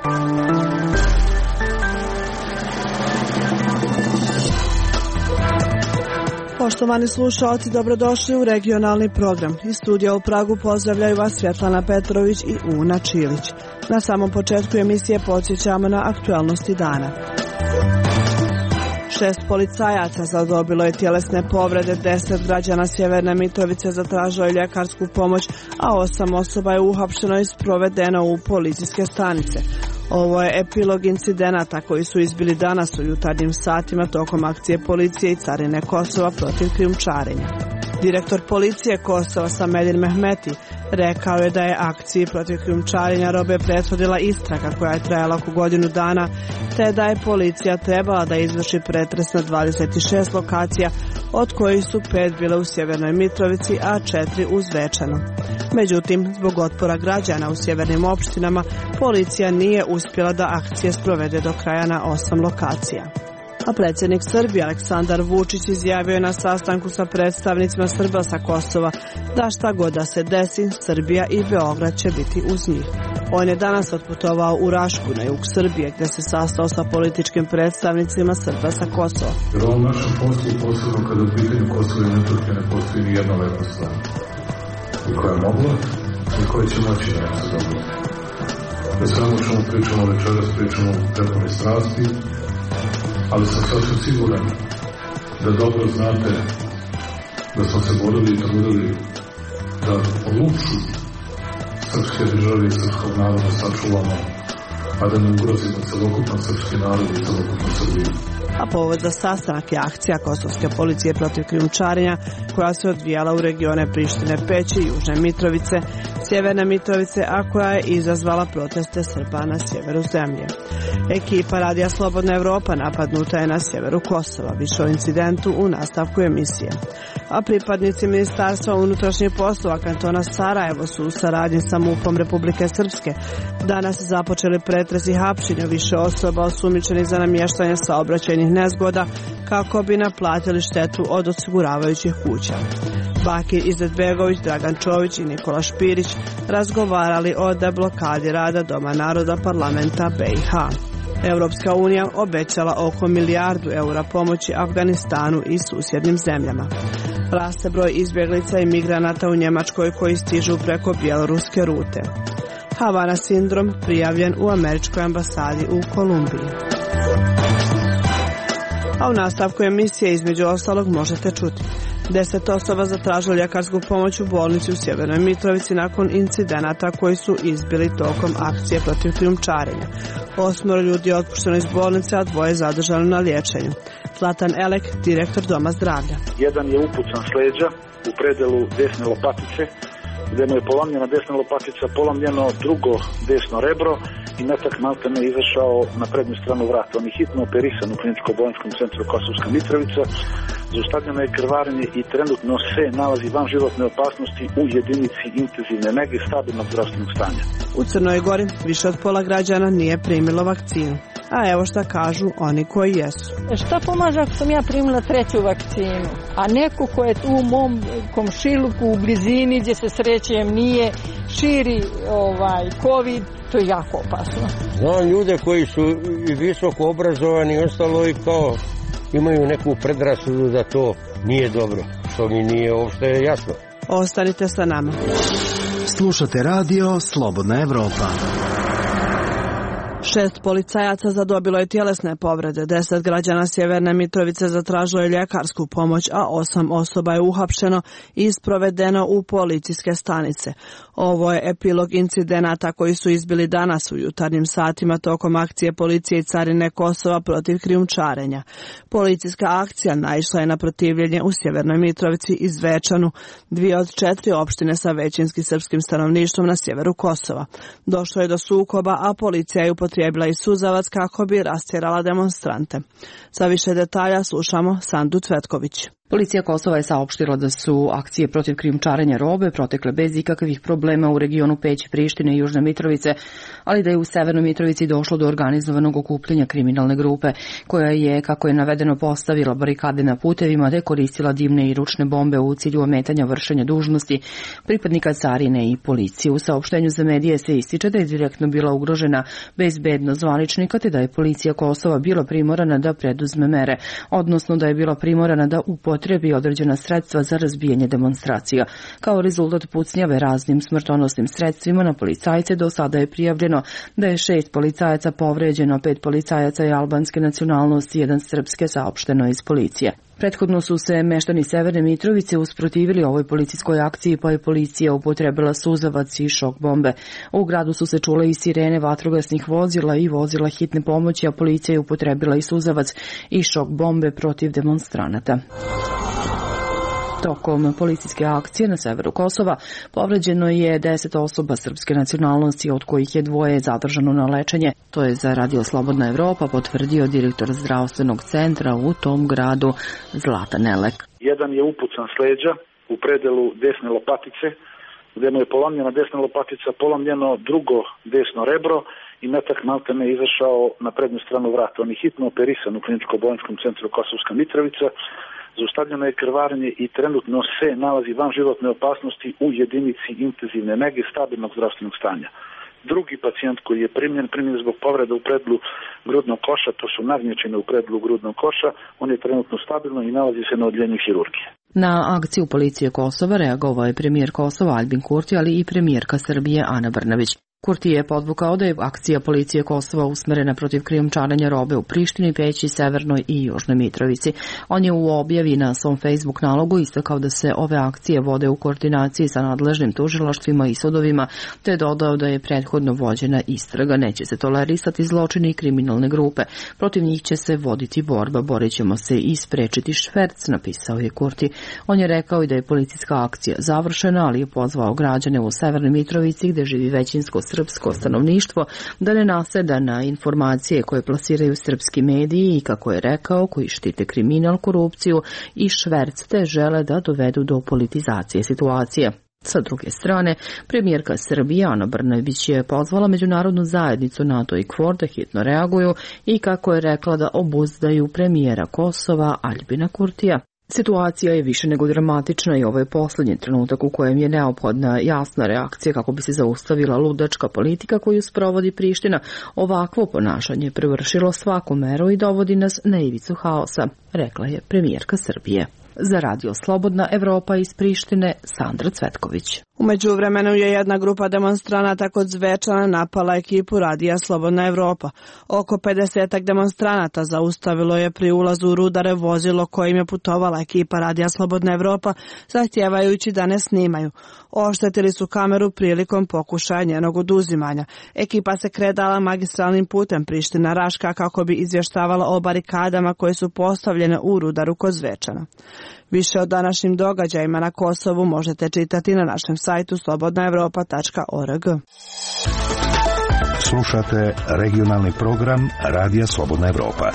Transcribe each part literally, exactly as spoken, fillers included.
Poštovani slušalci, dobrodošli u regionalni program. Iz studija u Pragu pozdravljaju vas Svjetlana Petrović i Una Čilić. Na samom početku emisije podsjećamo na aktualnosti dana. Šest policajaca zadobilo je tjelesne povrede, deset građana Sjeverne Mitrovice zatražilo je ljekarsku pomoć, a osam osoba je uhapšeno i sprovedeno u policijske stanice. Ovo je epilog incidenata koji su izbili danas u jutarnjim satima tokom akcije policije i carine Kosova protiv krijumčarenja. Direktor policije Kosova Samedin Mehmeti rekao je da je akciji protiv krijumčarenja robe prethodila istraga koja je trajala oko godinu dana, te da je policija trebala da izvrši pretres na dvadeset šest lokacija, od kojih su pet bile u Sjevernoj Mitrovici, a četiri u Zvečanu. Međutim, zbog otpora građana u sjevernim opštinama, policija nije uspjela da akcije sprovede do kraja na osam lokacija. A predsjednik Srbije Aleksandar Vučić izjavio je na sastanku sa predstavnicima Srba sa Kosova da šta god da se desi, Srbija i Beograd će biti uz njih. On je danas otputovao u Rašku na jug Srbije, gdje se sastao sa političkim predstavnicima Srba sa Kosova. Jer ovom našem poslu, posebno kada u pitanju Kosova i Metohije, ne postoji ni jedna lepa stvar. I koja je mogla, i koja će moći da nam se dobiti. Ne samo čemu pričamo večeras, pričamo prepone strasti, ali sam sasvim siguran da dobro znate da smo se borili i trudili da luču srpske države i srpskog naroda sačuvamo, a da ne ugrozimo celokupan srpski narod i celokupnu Srbiju. A povod za sastanak je akcija kosovske policije protiv krijumčarenja koja se odvijala u regione Prištine, Peći, Južne Mitrovice, Sjeverne Mitrovice, a koja je izazvala proteste Srba na sjeveru zemlje. Ekipa Radija Slobodna Evropa napadnuta je na sjeveru Kosova, više o incidentu u nastavku emisije. A pripadnici Ministarstva unutrašnjih poslova kantona Sarajevo su u saradnji sa MUP-om Republike Srpske danas započeli pretres i hapšenje više osoba osumnjičenih za namještanje saobraćajnih nezgoda kako bi naplatili štetu od osiguravajućih kuća. Bakir Izetbegović, Dragan Čović i Nikola Špirić razgovarali o deblokadi rada Doma naroda parlamenta B i H. Europska unija obećala oko milijardu eura pomoći Afganistanu i susjednim zemljama. Raste broj izbjeglica i migranata u Njemačkoj koji stižu preko bjeloruske rute. Havana sindrom prijavljen u američkoj ambasadi u Kolumbiji. A u nastavku emisije između ostalog možete čuti: Deset osoba zatražilo ljekarsku pomoć u bolnici u Sjevernoj Mitrovici nakon incidenata koji su izbili tokom akcije protiv krijumčarenja. Osmoro ljudi je otpušteno iz bolnice, a dvoje zadržano na liječenju. Zlatan Elek, direktor Doma zdravlja. Jedan je upucan s leđa u predelu desne lopatice, gdje mu je polomljena desna lopatica, polomljeno drugo desno rebro i metak maltene je izašao na prednju stranu vrata. On je hitno operisan u kliničko-bolničkom centru Kosovska Mitrovica, zaustavljeno je krvarenje i trenutno se nalazi van životne opasnosti u jedinici intenzivne nege stabilnog zdravstvenog stanja. U Crnoj Gori više od pola građana nije primilo vakcinu. A evo šta kažu oni koji jesu. Šta pomaže ako sam ja primila treću vakcinu, a neko ko je tu u mom komšiluku u blizini gdje se srećem nije, širi ovaj COVID, to je jako opasno. Znam ljude koji su i visoko obrazovani i ostalo i kao imaju neku predrasudu da to nije dobro, što mi nije uopšte jasno. Ostanite sa nama. Slušate radio Slobodna Evropa. Šest policajaca zadobilo je tjelesne povrede, deset građana Sjeverne Mitrovice zatražilo je ljekarsku pomoć, a osam osoba je uhapšeno i sprovedeno u policijske stanice. Ovo je epilog incidenata koji su izbili danas u jutarnjim satima tokom akcije policije i carine Kosova protiv krijumčarenja. Policijska akcija naišla je na protivljenje u Sjevernoj Mitrovici i Zvečanu, dvije od četiri opštine sa većinskim srpskim stanovništvom na sjeveru Kosova. Došlo je do sukoba, a policija je upotrijebila i suzavac kako bi rastjerala demonstrante. Za više detalja slušamo Sandu Cvetković. Policija Kosova je saopštila da su akcije protiv krijumčarenja robe protekle bez ikakvih problema u regionu Peć, Prištine i Južne Mitrovice, ali da je u Severnoj Mitrovici došlo do organizovanog okupljanja kriminalne grupe, koja je, kako je navedeno, postavila barikade na putevima te koristila dimne i ručne bombe u cilju ometanja vršenja dužnosti pripadnika carine i policije. U saopštenju za medije se ističe da je direktno bila ugrožena bezbednost zvaničnika te da je policija Kosova bila primorana da preduzme mere, odnosno da je bila primorana da upotrebi potrebi određena sredstva za razbijanje demonstracija. Kao rezultat pucnjave raznim smrtonosnim sredstvima na policajce do sada je prijavljeno da je šest policajaca povređeno, pet policajaca je albanske nacionalnosti, jedan srpske, saopšteno iz policije. Prethodno su se meštani Severne Mitrovice usprotivili ovoj policijskoj akciji, pa je policija upotrebila suzavac i šok bombe. U gradu su se čule i sirene vatrogasnih vozila i vozila hitne pomoći, a policija je upotrebila i suzavac i šok bombe protiv demonstranata. Tokom policijske akcije na severu Kosova povređeno je deset osoba srpske nacionalnosti, od kojih je dvoje zadržano na lečenje. To je za Radio Slobodna Evropa potvrdio direktor zdravstvenog centra u tom gradu Zlatan Elek. Jedan je upucan s leđa u predelu desne lopatice, gde mu je polomljena desna lopatica, polomljeno drugo desno rebro i metak maltene izašao na prednju stranu vrata. On je hitno operisan u kliničko-bolničkom centru Kosovska Mitrovica. Zaustavljeno je krvarenje i trenutno se nalazi van životne opasnosti u jedinici intenzivne nege stabilnog zdravstvenog stanja. Drugi pacijent koji je primljen, primljen zbog povreda u predlu grudnog koša, to su nagnječine u predlu grudnog koša, on je trenutno stabilno i nalazi se na odjeljenju hirurgije. Na akciju policije Kosova reagovao je premijer Kosova Albin Kurti, ali i premijerka Srbije Ana Brnabić. Kurti je podvukao da je akcija policije Kosova usmerena protiv krijumčarenja robe u Prištini, Peći, Severnoj i Južnoj Mitrovici. On je u objavi na svom Facebook nalogu istakao da se ove akcije vode u koordinaciji sa nadležnim tužilaštvima i sudovima, te dodao da je prethodno vođena istraga. Neće se tolerisati zločini i kriminalne grupe. Protiv njih će se voditi borba, borit ćemo se i sprečiti šverc, napisao je Kurti. On je rekao i da je policijska akcija završena, ali je pozvao građane u Severnoj Mitrovici, gde živi većinsko srpsko stanovništvo, da ne naseda na informacije koje plasiraju srpski mediji i, kako je rekao, koji štite kriminal, korupciju i šverc, te žele da dovedu do politizacije situacije. Sa druge strane, premijerka Srbije Ana Brnabić je pozvala međunarodnu zajednicu NATO i KFOR da hitno reaguju i, kako je rekla, da obuzdaju premijera Kosova Albina Kurtija. Situacija je više nego dramatična i ovo je posljednji trenutak u kojem je neophodna jasna reakcija kako bi se zaustavila ludačka politika koju sprovodi Priština. Ovakvo ponašanje prevršilo svaku meru i dovodi nas na ivicu haosa, rekla je premijerka Srbije. Za Radio Slobodna Evropa iz Prištine, Sandra Cvetković. U međuvremenu je jedna grupa demonstranata kod Zvečana napala ekipu Radija Slobodna Evropa. Oko pedesetak demonstranata zaustavilo je pri ulazu u Rudare vozilo kojim je putovala ekipa Radija Slobodna Evropa, zahtjevajući da ne snimaju. Oštetili su kameru prilikom pokušaja njenog oduzimanja. Ekipa se kretala magistralnim putem Priština-Raška kako bi izvještavala o barikadama koje su postavljene u Rudaru kod Zvečana. Više o današnjim događajima na Kosovu možete čitati na našem sajtu slobodna evropa tačka org. Slušate regionalni program Radija Slobodna Evropa.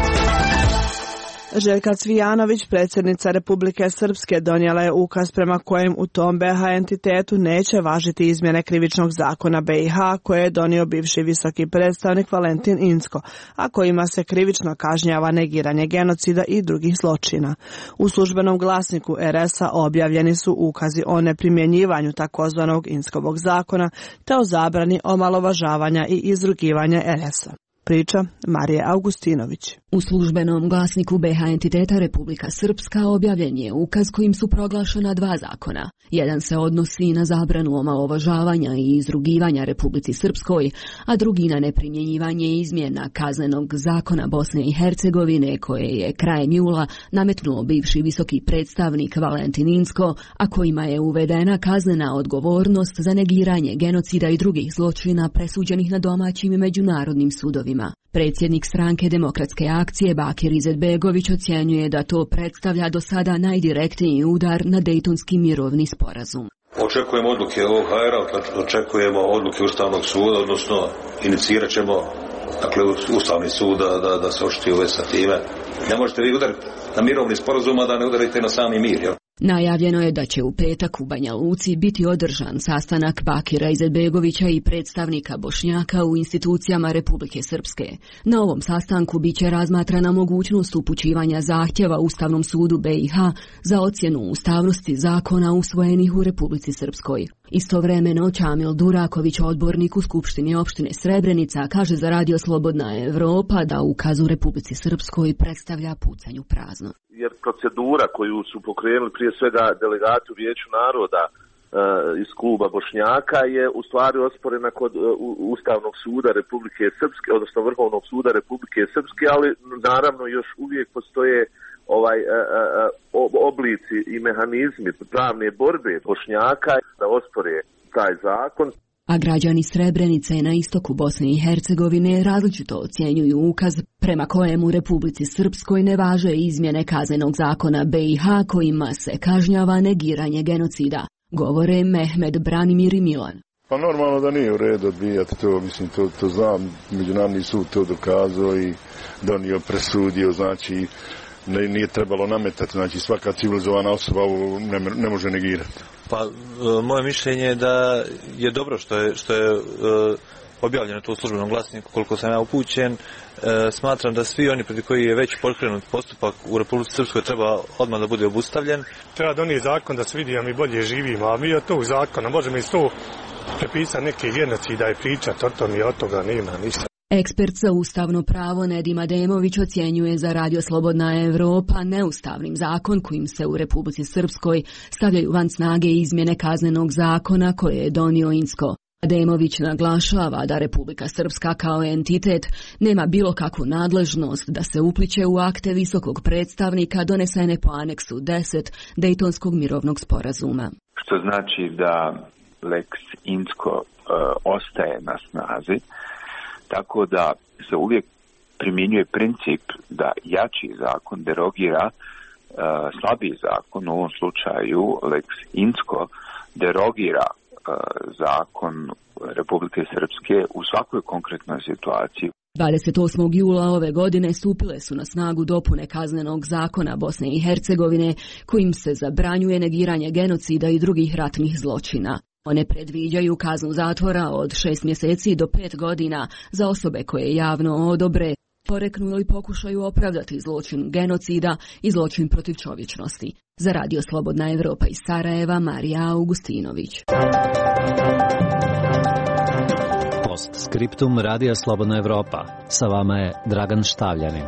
Željka Cvijanović, predsjednica Republike Srpske, donijela je ukaz prema kojem u tom be ha entitetu neće važiti izmjene krivičnog zakona be i ha koje je donio bivši visoki predstavnik Valentin Incko, a kojima se krivično kažnjava negiranje genocida i drugih zločina. U službenom glasniku er es a objavljeni su ukazi o neprimjenjivanju takozvanog Inckovog zakona te o zabrani omalovažavanja i izrugivanja er es a. Priča Marije Augustinović. U službenom glasniku be ha entiteta Republika Srpska objavljen je ukaz kojim su proglašena dva zakona. Jedan se odnosi na zabranu omalovažavanja i izrugivanja Republici Srpskoj, a drugi na neprimjenjivanje izmjena kaznenog zakona Bosne i Hercegovine koje je krajem jula nametnuo bivši visoki predstavnik Valentin Incko, a kojima je uvedena kaznena odgovornost za negiranje genocida i drugih zločina presuđenih na domaćim i međunarodnim sudovima. Predsjednik stranke Demokratske akcije Bakir Izetbegović ocjenjuje da to predstavlja do sada najdirektniji udar na Dejtonski mirovni sporazum. Očekujemo odluke o ha er a, očekujemo odluke Ustavnog suda, odnosno inicirat ćemo dakle, Ustavni sud da, da, da se oštiti ove sa time. Ne možete vi udariti na mirovni sporazum, a da ne udarite na sami mir, jel? Najavljeno je da će u petak u Banja Luci biti održan sastanak Bakira Izetbegovića i predstavnika Bošnjaka u institucijama Republike Srpske. Na ovom sastanku biće razmatrana mogućnost upućivanja zahtjeva Ustavnom sudu B i H za ocjenu ustavnosti zakona usvojenih u Republici Srpskoj. Istovremeno Čamil Duraković, odbornik u Skupštini opštine Srebrenica, kaže za Radio Slobodna Evropa da ukaz u Republici Srpskoj predstavlja pucanj u prazno. Jer procedura koju su pokrenuli prije svega delegati u Vijeću naroda e, iz kluba Bošnjaka je u stvari osporena kod e, Ustavnog suda Republike Srpske, odnosno Vrhovnog suda Republike Srpske, ali naravno još uvijek postoje ovaj e, e, oblici i mehanizmi pravne borbe Bošnjaka da ospore taj zakon. A građani Srebrenice na istoku Bosne i Hercegovine različito ocjenjuju ukaz prema kojemu u Republici Srpskoj ne važe izmjene kaznenog zakona B i H kojima se kažnjava negiranje genocida, govore Mehmed, Branimir i Milan. Pa normalno da nije u redu odbijati to, mislim, to, to znam, Međunarodni sud to dokazao i donio, presudio, znači ne, nije trebalo nametati, znači svaka civilizovana osoba ovo ne, ne može negirati. Pa moje mišljenje je da je dobro što je, što je objavljeno to u službenom glasniku, koliko sam ja upućen. Smatram da svi oni protiv koji je već pokrenut postupak u Republici Srpskoj treba odmah da bude obustavljen. Treba donijeti zakon da se vidi da mi bolje živimo, a mi od tog zakona možemo iz to prepisati neke genocida i pričati o tom i od toga nema ništa. Ekspert za ustavno pravo Nedim Ademović ocjenjuje za Radio Slobodna Evropa neustavnim zakon kojim se u Republici Srpskoj stavljaju van snage izmjene kaznenog zakona koje je donio Incko. Ademović naglašava da Republika Srpska kao entitet nema bilo kakvu nadležnost da se upliće u akte visokog predstavnika donesene po aneksu deset Dejtonskog mirovnog sporazuma. Što znači da Lex Incko uh, ostaje na snazi, tako da se uvijek primjenjuje princip da jači zakon derogira uh, slabiji zakon, u ovom slučaju Lex Incko derogira uh, zakon Republike Srpske u svakoj konkretnoj situaciji. dvadeset osmog jula ove godine stupile su na snagu dopune kaznenog zakona Bosne i Hercegovine kojim se zabranjuje negiranje genocida i drugih ratnih zločina. One predviđaju kaznu zatvora od šest mjeseci do pet godina za osobe koje javno odobre, poreknu ili pokušaju opravdati zločin genocida i zločin protiv čovječnosti. Za Radio Slobodna Evropa iz Sarajeva, Marija Augustinović. Postskriptum Radija Slobodna Evropa. Sa vama je Dragan Štavljanin.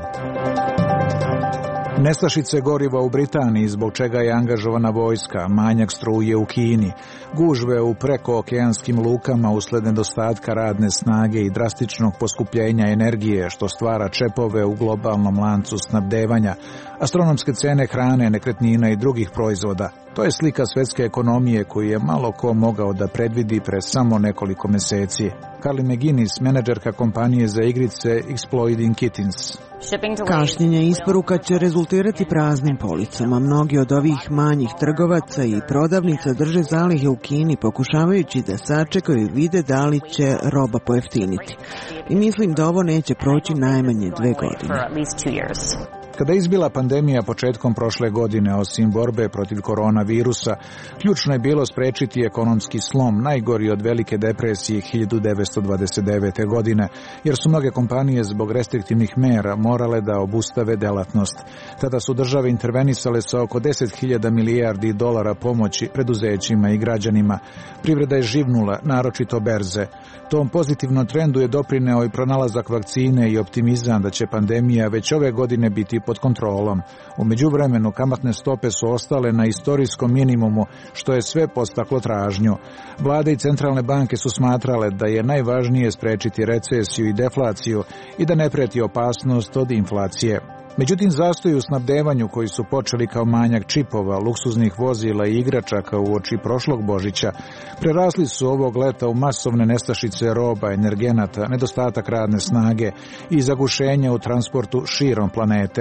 Nestašice goriva u Britaniji, zbog čega je angažovana vojska, manjak struje u Kini, gužve u prekookeanskim lukama usled nedostatka radne snage i drastičnog poskupljenja energije, što stvara čepove u globalnom lancu snabdevanja, astronomske cene hrane, nekretnina i drugih proizvoda. To je slika svjetske ekonomije koju je malo ko mogao da predvidi pre samo nekoliko mjeseci. Carly McGuinness, menadžerka kompanije za igrice Exploiting Kittens. Kašnjenje isporuka će rezultirati praznim policama. Mnogi od ovih manjih trgovaca i prodavnica drže zalihe u Kini, pokušavajući da sačekaju i vide da li će roba pojeftiniti. I mislim da ovo neće proći najmanje dve godine. Kada je izbila pandemija početkom prošle godine, osim borbe protiv koronavirusa, ključno je bilo sprečiti ekonomski slom, najgori od velike depresije hiljadu devetsto dvadeset devete. godine, jer su mnoge kompanije zbog restriktivnih mera morale da obustave delatnost. Tada su države intervenisale sa oko deset hiljada milijardi dolara pomoći preduzećima i građanima. Privreda je živnula, naročito berze. Tom pozitivnom trendu je doprineo i pronalazak vakcine i optimizam da će pandemija već ove godine biti pod kontrolom. U međuvremenu kamatne stope su ostale na istorijskom minimumu, što je sve podstaklo tražnju. Vlade i centralne banke su smatrale da je najvažnije sprečiti recesiju i deflaciju i da ne preti opasnost od inflacije. Međutim, zastoji u snabdevanju koji su počeli kao manjak čipova, luksuznih vozila i igračaka uoči prošlog Božića, prerasli su ovog leta u masovne nestašice roba, energenata, nedostatak radne snage i zagušenja u transportu širom planete.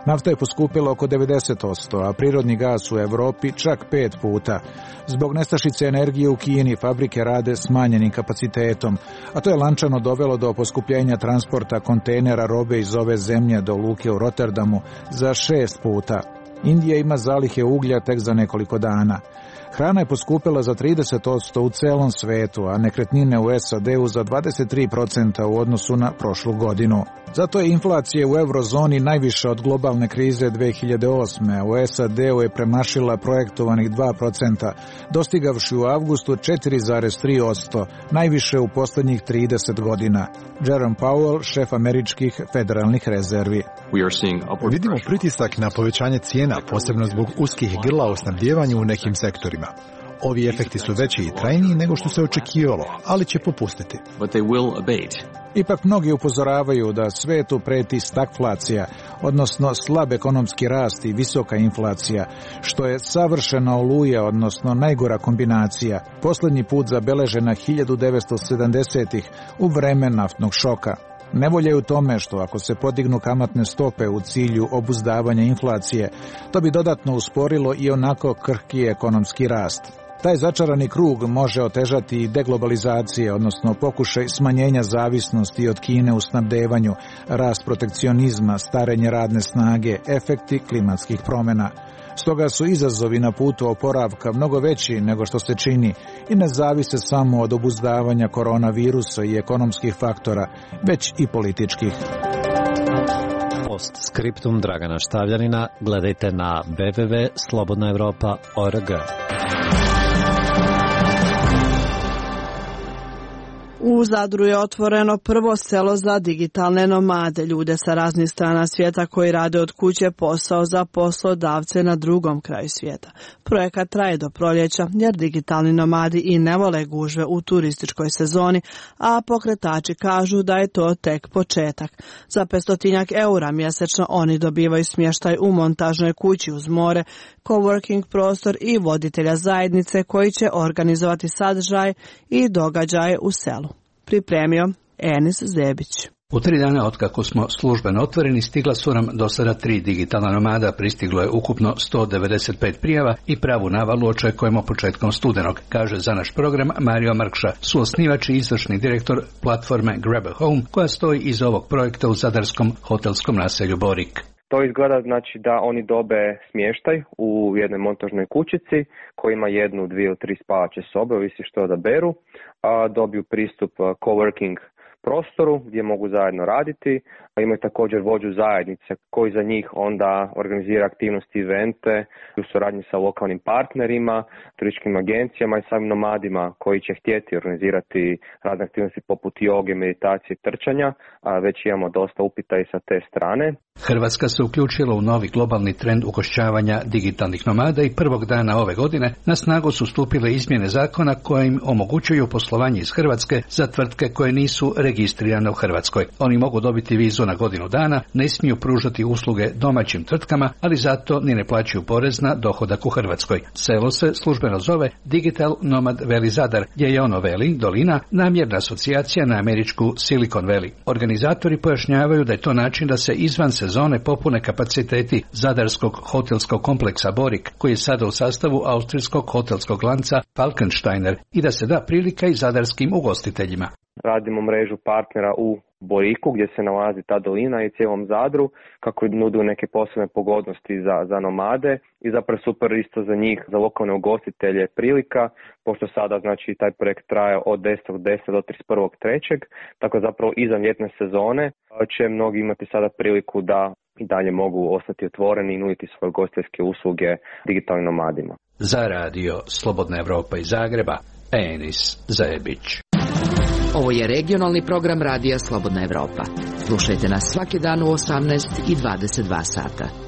Nafta je poskupila oko devedeset posto, a prirodni gas u Evropi čak pet puta. Zbog nestašice energije u Kini fabrike rade smanjenim kapacitetom, a to je lančano dovelo do poskupljenja transporta kontejnera robe iz ove zemlje do luke u Rotterdamu za šest puta. Indija ima zalihe uglja tek za nekoliko dana. Hrana je poskupila za trideset posto u celom svetu, a nekretnine u S A D-u za dvadeset tri posto u odnosu na prošlu godinu. Zato je inflacija u eurozoni najviša od globalne krize dve hiljade osme, a u S A D-u je premašila projektovanih dva posto, dostigavši u avgustu četiri zarez tri posto, najviše u poslednjih trideset godina. Jerome Powell, šef američkih federalnih rezervi. Vidimo pritisak na povećanje cijena, posebno zbog uskih grla u snabdjevanju u nekim sektorima. Ovi efekti su veći i trajniji nego što se očekivalo, ali će popustiti. Ipak mnogi upozoravaju da svetu preti stagflacija, odnosno slab ekonomski rast i visoka inflacija, što je savršena oluja, odnosno najgora kombinacija, poslednji put zabeležena hiljadu devetsto sedamdesetih u vreme naftnog šoka. Nevolja je u tome što ako se podignu kamatne stope u cilju obuzdavanja inflacije, to bi dodatno usporilo i onako krhki ekonomski rast. Taj začarani krug može otežati i deglobalizacije, odnosno pokušaj smanjenja zavisnosti od Kine u snabdevanju, rast protekcionizma, starenje radne snage, efekti klimatskih promjena. Stoga su izazovi na putu oporavka mnogo veći nego što se čini i ne zavise samo od obuzdavanja koronavirusa i ekonomskih faktora, već i političkih. Postskriptum Dragana Štavljanina gledajte na w w w tačka slobodna evropa tačka org. U Zadru je otvoreno prvo selo za digitalne nomade, ljude sa raznih strana svijeta koji rade od kuće posao za poslodavce na drugom kraju svijeta. Projekat traje do proljeća jer digitalni nomadi i ne vole gužve u turističkoj sezoni, a pokretači kažu da je to tek početak. Za petstotinjak eura mjesečno oni dobivaju smještaj u montažnoj kući uz more, coworking prostor i voditelja zajednice koji će organizovati sadržaj i događaje u selu. Pripremio Enis Zebić. U tri dana otkako smo službeno otvoreni stigla su nam do sada tri digitalna nomada, pristiglo je ukupno sto devedeset pet prijava i pravu navalu očekujemo početkom studenog, kaže za naš program Mario Mrkša, suosnivač i izvršni direktor platforme Grab a Home koja stoji iza ovog projekta u zadarskom hotelskom naselju Borik. To izgleda znači da oni dobe smještaj u jednoj montažnoj kućici koja ima jednu, dvije ili tri spavaće sobe, ovisi što odaberu, a dobiju pristup coworking prostoru gdje mogu zajedno raditi, a imaju također vođu zajednice koji za njih onda organizira aktivnosti i evente u suradnji sa lokalnim partnerima, turističkim agencijama i samim nomadima koji će htjeti organizirati razne aktivnosti poput joge, meditacije i trčanja, a već imamo dosta upita i sa te strane. Hrvatska se uključila u novi globalni trend ugošćavanja digitalnih nomada i prvog dana ove godine na snagu su stupile izmjene zakona koje im omogućuju poslovanje iz Hrvatske za tvrtke koje nisu registrirane u Hrvatskoj. Oni mogu dobiti vizu na godinu dana, ne smiju pružati usluge domaćim tvrtkama, ali zato ni ne plaćaju porez na dohodak u Hrvatskoj. Selo se službeno zove Digital Nomad Valley Zadar, gdje je ono Valley, dolina, namjerna asocijacija na američku Silicon Valley. Organizatori pojašnjavaju da je to način da se izvan sezone popune kapaciteti zadarskog hotelskog kompleksa Borik, koji je sada u sastavu austrijskog hotelskog lanca Falkensteiner, i da se da prilika i zadarskim ugostiteljima. Radimo mrežu partnera u Boriku gdje se nalazi ta dolina i cijelom Zadru kako nudu neke posebne pogodnosti za, za nomade i zapravo super isto za njih, za lokalne ugostitelje prilika, pošto sada znači taj projekt traje od desetog desetog do trideset prvog trećeg tako zapravo izvan ljetne sezone će mnogi imati sada priliku da i dalje mogu ostati otvoreni i nuditi svoje ugostiteljske usluge digitalnim nomadima. Za radio Slobodna Evropa iz Zagreba, Enis Zebić. Ovo je regionalni program radija Slobodna Evropa. Slušajte nas svaki dan u osamnaest i dvadeset dva sata.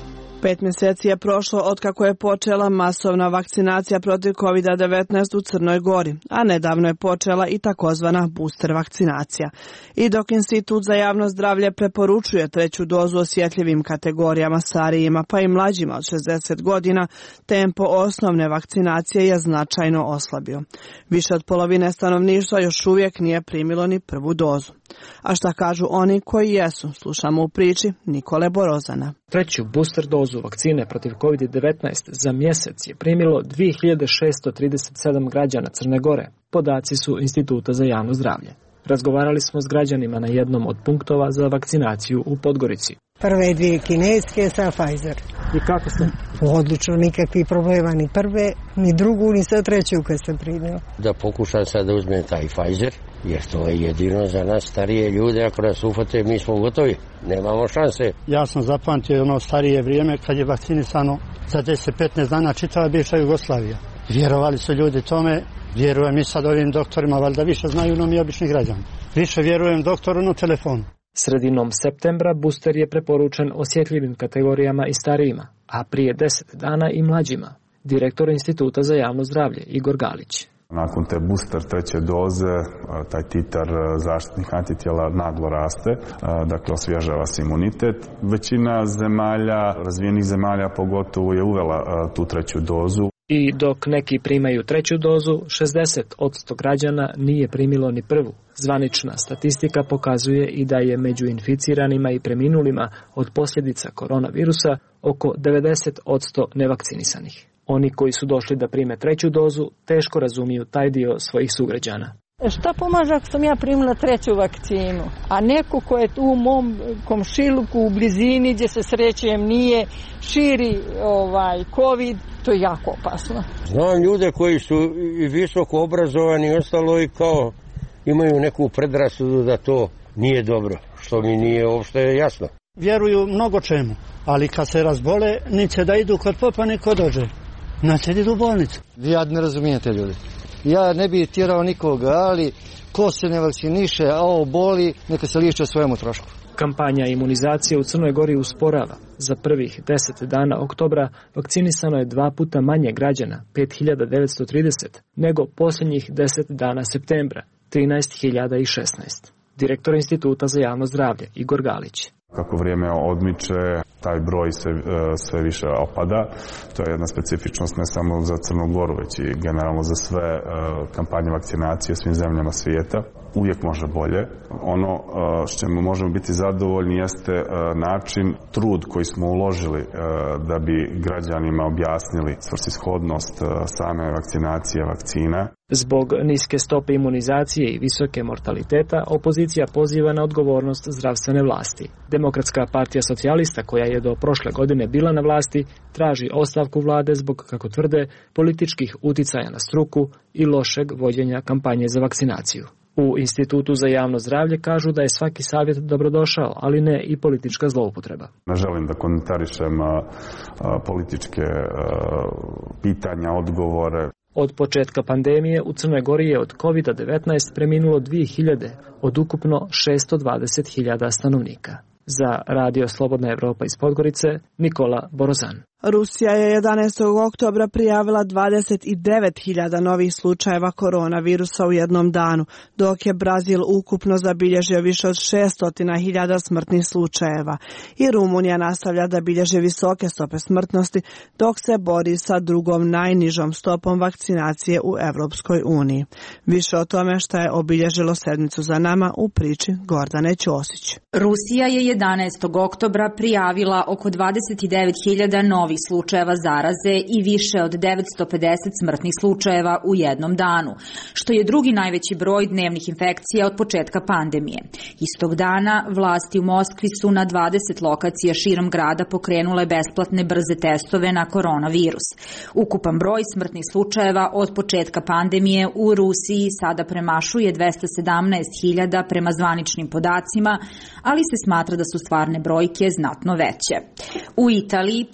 Pet mjeseci je prošlo otkako je počela masovna vakcinacija protiv kovid devetnaest u Crnoj Gori, a nedavno je počela i takozvana booster vakcinacija. I dok Institut za javno zdravlje preporučuje treću dozu osjetljivim kategorijama, starijima pa i mlađima od šezdeset godina, tempo osnovne vakcinacije je značajno oslabio. Više od polovine stanovništva još uvijek nije primilo ni prvu dozu. A šta kažu oni koji jesu, slušamo u priči Nikole Borozana. Treću booster dozu vakcine protiv kovid devetnaest za mjesec je primilo dvije hiljade šesto trideset sedam građana Crne Gore. Podaci su Instituta za javno zdravlje. Razgovarali smo s građanima na jednom od punktova za vakcinaciju u Podgorici. Prve dvije kineske sa Pfizer. I kako ste? Odlično, nikakvih problema, ni prve, ni drugu, ni sa treću kad sam primio. Da pokušam sad da uzmem taj Pfizer, jer to je jedino za nas starije ljude, ako nas ufate mi smo gotovi, nemamo šanse. Ja sam zapamtio ono starije vrijeme kad je vakcinisano za deset do petnaest dana čitava bivša Jugoslavija. Vjerovali su ljudi tome, vjerujem i sad ovim doktorima, valjda više znaju no mi obični građani. Više vjerujem doktoru na telefonu. Sredinom septembra booster je preporučen osjetljivim kategorijama i starijima, a prije deset dana i mlađima. Direktor Instituta za javno zdravlje Igor Galić. Nakon te booster treće doze, taj titar zaštitnih antitijela naglo raste, dakle osvježava se imunitet. Većina zemalja, razvijenih zemalja pogotovo je uvela tu treću dozu. I dok neki primaju treću dozu, šezdeset posto građana nije primilo ni prvu. Zvanična statistika pokazuje i da je među inficiranima i preminulima od posljedica koronavirusa oko devedeset posto nevakcinisanih. Oni koji su došli da prime treću dozu teško razumiju taj dio svojih sugrađana. Šta pomaže ako sam ja primila treću vakcinu, a neko ko je tu u mom komšiluku u blizini gdje se srećem nije, širi ovaj COVID, to je jako opasno. Znam ljude koji su i visoko obrazovani i ostalo i kao imaju neku predrasudu da to nije dobro, što mi nije uopšte jasno. Vjeruju mnogo čemu, ali kad se razbole, niće da idu kod popa, ni kod dođe. Znači idu u bolnicu. Ja ne razumijete ljudi. Ja ne bih tjerao nikoga, ali ko se ne vakciniše, a ovo boli, neka se liječi o svojemu trošku. Kampanja imunizacije u Crnoj Gori usporava. Za prvih deset dana oktobra vakcinisano je dva puta manje građana, pet hiljada devetsto trideset, nego posljednjih deset dana septembra, trinaest hiljada šesnaest. Direktor Instituta za javno zdravlje Igor Galić. Kako vrijeme odmiče, taj broj se sve više opada. To je jedna specifičnost ne samo za Crnu Goru, već i generalno za sve kampanje vakcinacije u svim zemljama svijeta. Uvijek može bolje. Ono s čemu možemo biti zadovoljni jeste način, trud koji smo uložili da bi građanima objasnili svrsishodnost same vakcinacije vakcina. Zbog niske stope imunizacije i visoke mortaliteta, opozicija poziva na odgovornost zdravstvene vlasti. Demokratska partija socijalista, koja je do prošle godine bila na vlasti, traži ostavku vlade zbog, kako tvrde, političkih uticaja na struku i lošeg vođenja kampanje za vakcinaciju. U Institutu za javno zdravlje kažu da je svaki savjet dobrodošao, ali ne i politička zloupotreba. Ne želim da komentarišem a, a, političke a, pitanja, odgovore. Od početka pandemije u Crnoj Gori je od kovid devetnaest preminulo dvije hiljade od ukupno šesto dvadeset hiljada stanovnika. Za Radio Slobodna Evropa iz Podgorice, Nikola Borozan. Rusija je jedanaestog oktobra prijavila dvadeset devet hiljada novih slučajeva koronavirusa u jednom danu, dok je Brazil ukupno zabilježio više od šesto hiljada smrtnih slučajeva. I Rumunija nastavlja da bilježi visoke stope smrtnosti, dok se bori sa drugom najnižom stopom vakcinacije u Evropskoj uniji. Više o tome što je obilježilo sedmicu za nama u priči Gordane Ćosić. Rusija je jedanaestog oktobra prijavila oko dvadeset devet hiljada novih slučajeva zaraze i više od devetsto pedeset smrtnih slučajeva u jednom danu, što je drugi najveći broj dnevnih infekcija od početka pandemije. Istog dana vlasti u Moskvi su na dvadeset lokacija širom grada pokrenule besplatne brze testove na koronavirus. Ukupan broj smrtnih slučajeva od početka pandemije u Rusiji sada premašuje dvesta sedamnaest hiljada prema zvaničnim podacima, ali se smatra da su stvarne brojke znatno veće. U Italiji policija je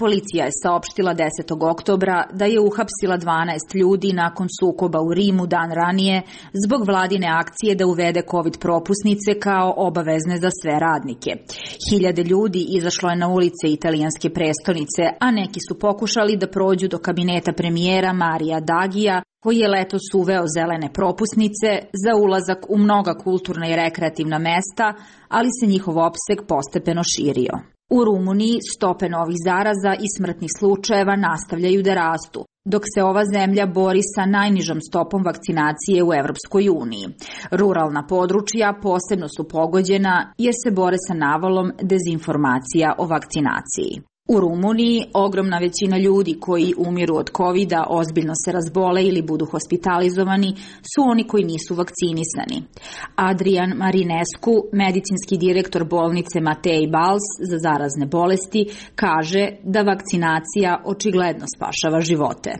je saopštila desetog oktobra da je uhapsila dvanaest ljudi nakon sukoba u Rimu dan ranije zbog vladine akcije da uvede COVID propusnice kao obavezne za sve radnike. Hiljade ljudi izašlo je na ulice italijanske prestonice, a neki su pokušali da prođu do kabineta premijera Marija Dragija, koji je letos uveo zelene propusnice za ulazak u mnoga kulturna i rekreativna mesta, ali se njihov opseg postepeno širio. U Rumuniji stope novih zaraza i smrtnih slučajeva nastavljaju da rastu, dok se ova zemlja bori sa najnižom stopom vakcinacije u Evropskoj uniji. Ruralna područja posebno su pogođena jer se bore sa navalom dezinformacija o vakcinaciji. U Rumuniji ogromna većina ljudi koji umiru od kovida, ozbiljno se razbole ili budu hospitalizovani su oni koji nisu vakcinisani. Adrian Marinescu, medicinski direktor bolnice Matej Bals za zarazne bolesti, kaže da vakcinacija očigledno spašava živote.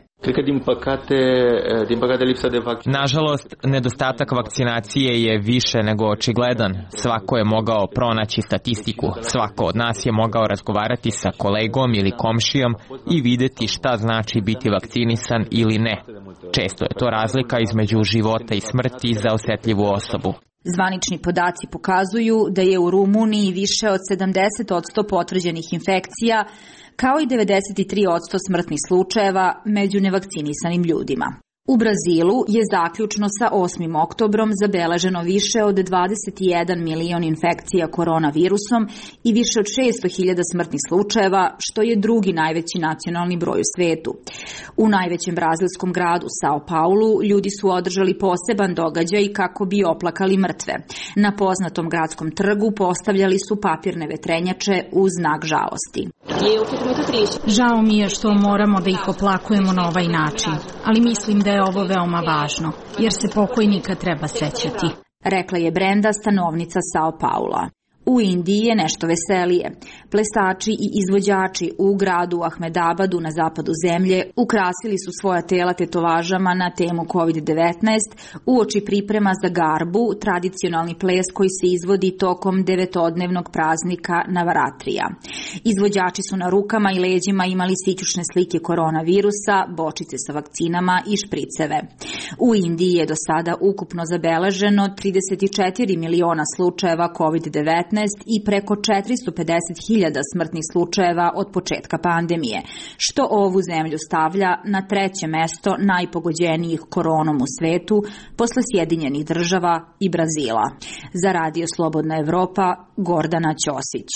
Nažalost, nedostatak vakcinacije je više nego očigledan. Svako je mogao pronaći statistiku. Svako od nas je mogao razgovarati sa kolegom ili komšijom i videti šta znači biti vakcinisan ili ne. Često je to razlika između života i smrti za osetljivu osobu. Zvanični podaci pokazuju da je u Rumuniji više od sedamdeset posto potvrđenih infekcija, kao i devedeset tri posto smrtnih slučajeva među nevakcinisanim ljudima. U Brazilu je zaključno sa osmim oktobrom zabeleženo više od dvadeset jedan milion infekcija koronavirusom i više od šesto hiljada smrtnih slučajeva, što je drugi najveći nacionalni broj u svetu. U najvećem brazilskom gradu Sao Paulu ljudi su održali poseban događaj kako bi oplakali mrtve. Na poznatom gradskom trgu postavljali su papirne vetrenjače u znak žalosti. Žao mi je što moramo da ih oplakujemo na ovaj način, ali mislim da je ovo veoma važno, jer se pokojnika treba sećati, rekla je Brenda, stanovnica Sao Paula. U Indiji je nešto veselije. Plesači i izvođači u gradu Ahmedabadu na zapadu zemlje ukrasili su svoja tela tetovažama na temu kovid devetnaest uoči priprema za Garbu, tradicionalni ples koji se izvodi tokom devetodnevnog praznika Navaratrija. Izvođači su na rukama i leđima imali sićušne slike koronavirusa, bočice sa vakcinama i špriceve. U Indiji je do sada ukupno zabeleženo trideset četiri miliona slučajeva kovid devetnaest i preko četiristo pedeset hiljada smrtnih slučajeva od početka pandemije, što ovu zemlju stavlja na treće mesto najpogođenijih koronom u svetu posle Sjedinjenih država i Brazila. Za Radio Slobodna Evropa, Gordana Ćosić.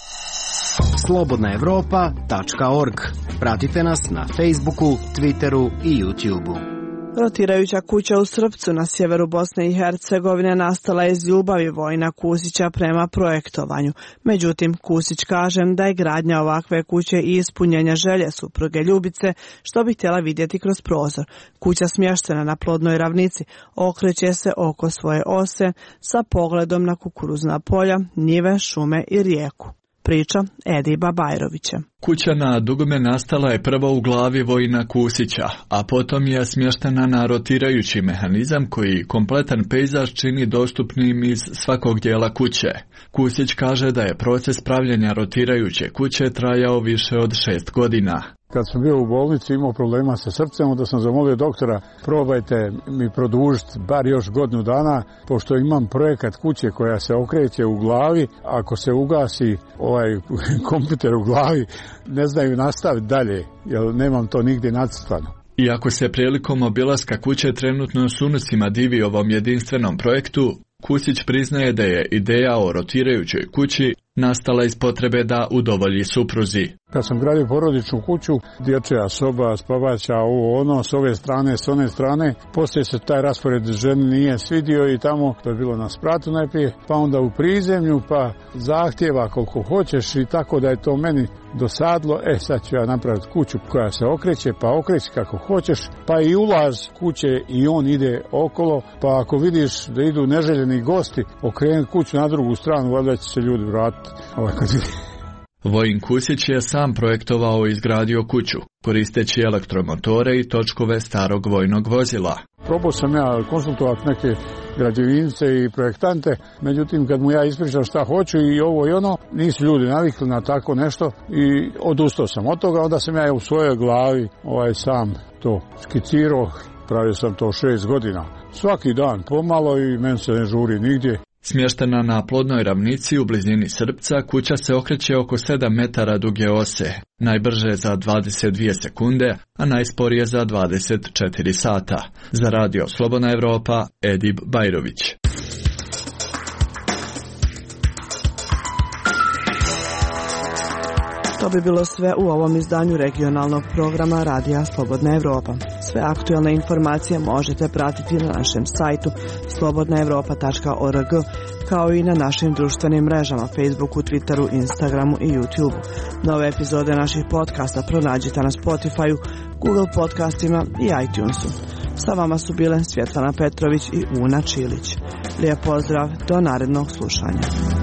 slobodna evropa tačka org. Pratite nas na Facebooku, Twitteru i YouTubeu. Rotirajuća kuća u Srpcu na sjeveru Bosne i Hercegovine nastala je iz ljubavi Vojina Kusića prema projektovanju. Međutim, Kusić kaže da je gradnja ovakve kuće i ispunjenja želje supruge Ljubice, što bi htjela vidjeti kroz prozor. Kuća smještena na plodnoj ravnici okreće se oko svoje ose sa pogledom na kukuruzna polja, njive, šume i rijeku. Priča Ediba Bajrovića. Kuća na dugome nastala je prvo u glavi Vojina Kusića, a potom je smještena na rotirajući mehanizam koji kompletan pejzaž čini dostupnim iz svakog dijela kuće. Kusić kaže da je proces pravljenja rotirajuće kuće trajao više od šest godina. Kad sam bio u bolnici imao problema sa srcem, onda sam zamolio doktora, probajte mi produžiti bar još godinu dana, pošto imam projekat kuće koja se okreće u glavi, ako se ugasi ovaj kompjuter u glavi, ne znaju nastaviti dalje, jer nemam to nigdje nacrtano. Iako se prilikom obilaska kuće trenutno s unucima divi ovom jedinstvenom projektu, Kusić priznaje da je ideja o rotirajućoj kući nastala iz potrebe da udovolji supruzi. Kad sam gradio porodičnu kuću, dječja soba, spavača, ovo ono, s ove strane, s one strane, poslije se taj raspored ženi nije svidio i tamo to je bilo na spratu najprije, pa onda u prizemlju, pa zahtjeva koliko hoćeš i tako da je to meni dosadlo. E sad ću ja napraviti kuću koja se okreće, pa okreći kako hoćeš, pa i ulaz kuće i on ide okolo, pa ako vidiš da idu neželjeni gosti, okrenuti kuću na drugu stranu, valjda će se ljudi vratiti. Ovaj kad vidi. Vojin Kusić je sam projektovao i izgradio kuću, koristeći elektromotore i točkove starog vojnog vozila. Probao sam ja konsultovati neke građevince i projektante, međutim kad mu ja ispričao šta hoću i ovo i ono, nisu ljudi navikli na tako nešto i odustao sam od toga. Onda sam ja u svojoj glavi ovaj sam to skicirao, pravio sam to šest godina. Svaki dan pomalo i meni se ne žuri nigdje. Smještena na plodnoj ravnici u blizini Srpca, kuća se okreće oko sedam metara duge ose, najbrže za dvadeset dvije sekunde, a najsporije za dvadeset četiri sata. Za radio Slobodna Evropa, Edib Bajrović. To bi bilo sve u ovom izdanju regionalnog programa Radija Slobodna Evropa. Sve aktualne informacije možete pratiti na našem sajtu slobodna evropa tačka org, kao i na našim društvenim mrežama Facebooku, Twitteru, Instagramu i YouTubeu. Nove epizode naših podcasta pronađite na Spotifyu, Google podcastima i iTunesu. Sa vama su bile Svjetlana Petrović i Una Čilić. Lijep pozdrav, do narednog slušanja.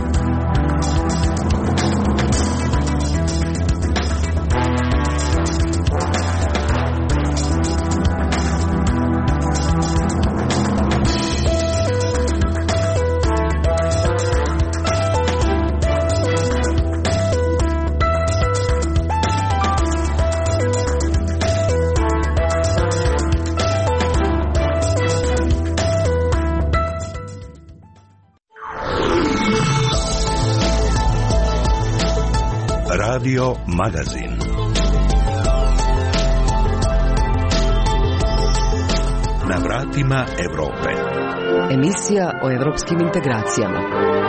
Radio Magazin. Na vratima Evrope. Emisija o evropskim integracijama.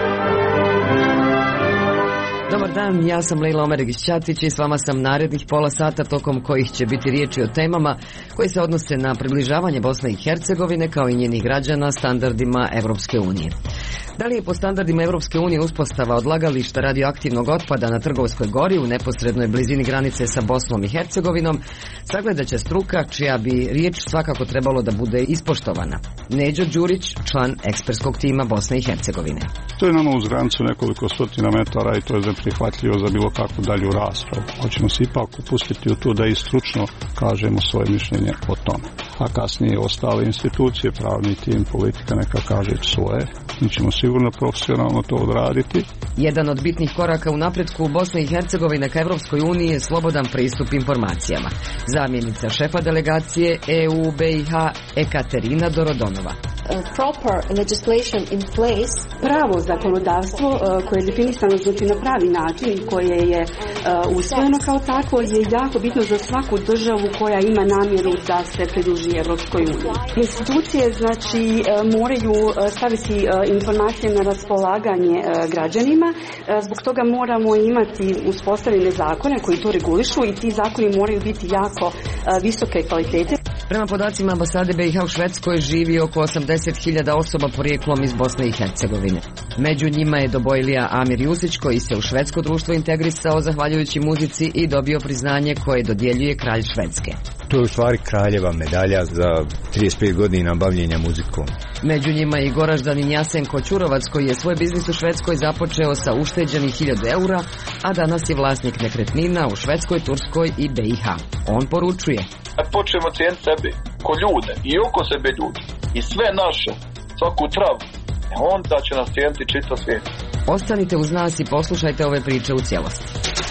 Dobar dan, ja sam Lejla Omeregić-Ćatić i s vama sam narednih pola sata, tokom kojih će biti riječi o temama koji se odnose na približavanje Bosne i Hercegovine kao i njenih građana standardima Evropske unije. Da li je po standardima Evropske unije uspostava odlagališta radioaktivnog otpada na Trgovskoj gori u neposrednoj blizini granice sa Bosnom i Hercegovinom, sagledat će struka čija bi riječ svakako trebalo da bude ispoštovana. Neđo Đurić, član ekspertskog tima Bosne i Hercegovine. To je nama uz granicu nekoliko stotina metara i to je neprihvatljivo za bilo kakvu dalju raspravu. Hoćemo se ipak upustiti u to da i stručno kažemo svoje mišljenje o tome. A kasnije ostale institucije, pravni tim, politika neka kaže svoje. Mi ćemo sigurno profesionalno to odraditi. Jedan od bitnih koraka u napretku u Bosne i Hercegovine ka Evropskoj uniji je slobodan pristup informacijama. Zamjenica šefa delegacije E U B I H Ekaterina Dorodonova. Proper legislation in place, pravo zakonodavstvo koje je definisano znači na pravi način i koje je uh, usvojeno kao takvo je jako bitno za svaku državu koja ima namjeru da se pridruži Evropskoj uniji. Institucije znači uh, moraju uh, staviti uh, informacije na raspolaganje uh, građanima, uh, zbog toga moramo imati uspostavljene zakone koji to regulišu i ti zakoni moraju biti jako uh, visoke kvalitete. Prema podacima ambasade B i H u Švedskoj živi oko osamdeset hiljada osoba porijeklom iz Bosne i Hercegovine. Među njima je Dobojlija Amir Jusić koji se u švedsko društvo integrisao zahvaljujući muzici i dobio priznanje koje dodjeljuje kralj Švedske. To je u stvari kraljeva medalja za trideset pet godina bavljenja muzikom. Među njima je i Goraždanin Jasenko Ćurovac koji je svoj biznis u Švedskoj započeo sa ušteđenih hiljadu eura, a danas je vlasnik nekretnina u Švedskoj, Turskoj i B i H. On poručuje: počnemo cijeniti sebe, ko ljude i oko sebe ljudi i sve naše, svaku travu, onda će nas cijeniti čitav svijet. Ostanite uz nas i poslušajte ove priče u cijelosti.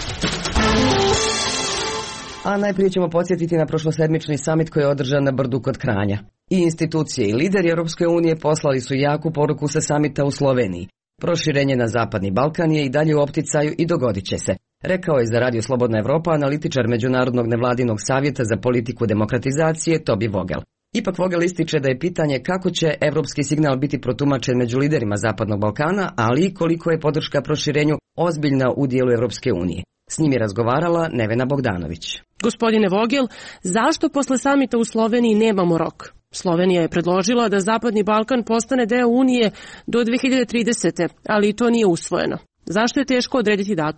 A najprije ćemo podsjetiti na prošlosedmični samit koji je održan na Brdu kod Kranja. I institucije i lideri Europske unije poslali su jaku poruku sa samita u Sloveniji. Proširenje na Zapadni Balkan je i dalje u opticaju i dogodit će se, rekao je za Radio Slobodna Evropa analitičar Međunarodnog nevladinog savjeta za politiku demokratizacije Tobi Vogel. Ipak Vogel ističe da je pitanje kako će evropski signal biti protumačen među liderima Zapadnog Balkana, ali i koliko je podrška proširenju ozbiljna u dijelu Europske unije. S njim je razgovarala Nevena Bogdanović. Gospodine Vogel, zašto posle samita u Sloveniji nemamo rok? Slovenija je predložila da Zapadni Balkan postane deo Unije do dve hiljade tridesete. ali i to nije usvojeno. Zašto je teško odrediti datum?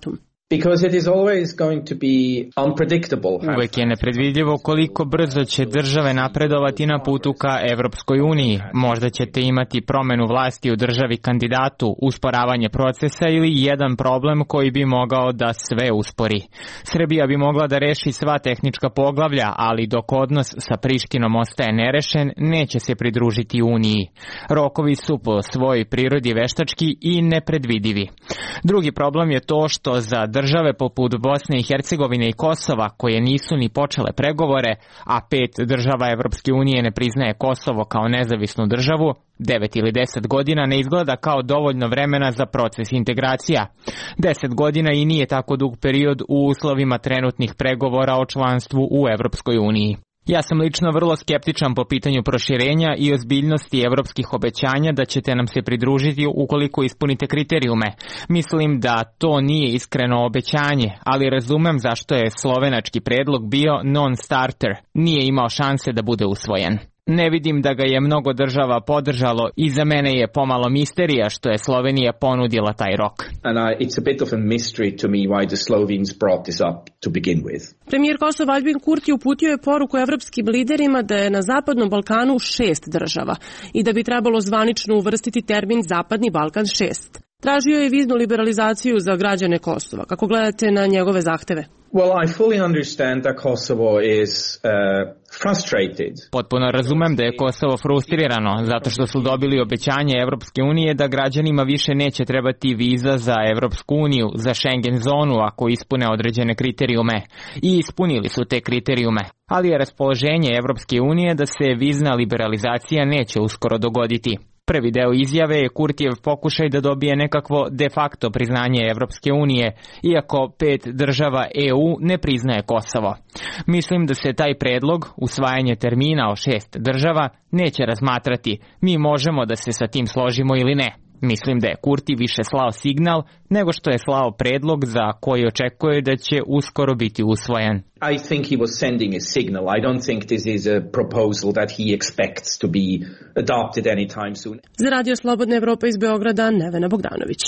Because it is always going to be unpredictable. Uvek je nepredvidljivo koliko brzo će države napredovati na putu ka Evropskoj uniji. Možda ćete imati promenu vlasti u državi kandidatu, usporavanje procesa ili jedan problem koji bi mogao da sve uspori. Srbija bi mogla da reši sva tehnička poglavlja, ali dok odnos sa Prištinom ostaje nerešen, neće se pridružiti uniji. Rokovi su po svojoj prirodi veštački i nepredvidivi. Drugi problem je to što za države poput Bosne i Hercegovine i Kosova, koje nisu ni počele pregovore, a pet država Evropske unije ne priznaje Kosovo kao nezavisnu državu, devet ili deset godina ne izgleda kao dovoljno vremena za proces integracija. Deset godina i nije tako dug period u uslovima trenutnih pregovora o članstvu u Evropskoj uniji. Ja sam lično vrlo skeptičan po pitanju proširenja i ozbiljnosti evropskih obećanja da ćete nam se pridružiti ukoliko ispunite kriterijume. Mislim da to nije iskreno obećanje, ali razumem zašto je slovenački predlog bio non-starter, nije imao šanse da bude usvojen. Ne vidim da ga je mnogo država podržalo i za mene je pomalo misterija što je Slovenija ponudila taj rok. And uh, it's a bit of a mystery to me why the Slovenes brought this up to begin with. Premijer Kosova Aljbin Kurti uputio je poruku evropskim liderima da je na Zapadnom Balkanu šest država i da bi trebalo zvanično uvrstiti termin Zapadni Balkan šest. Tražio je viznu liberalizaciju za građane Kosova. Kako gledate na njegove zahteve? Well, I fully understand that Kosovo is uh, frustrated. Potpuno razumem da je Kosovo frustrirano zato što su dobili obećanje Evropske unije da građanima više neće trebati viza za Evropsku uniju, za Schengen zonu ako ispune određene kriterijume. I ispunili su te kriterijume. Ali je raspoloženje Evropske unije da se vizna liberalizacija neće uskoro dogoditi. Prvi deo izjave je Kurtijev pokušaj da dobije nekakvo de facto priznanje Evropske unije, iako pet država E U ne priznaje Kosovo. Mislim da se taj predlog, usvajanje termina o šest država, neće razmatrati. Mi možemo da se sa tim složimo ili ne. Mislim da je Kurti više slao signal nego što je slao predlog za koji očekuje da će uskoro biti usvojen. I think he was sending a signal. I don't think this is a proposal that he expects to be adopted anytime soon. Za Radio Slobodna Evropa iz Beograda, Nevena Bogdanović.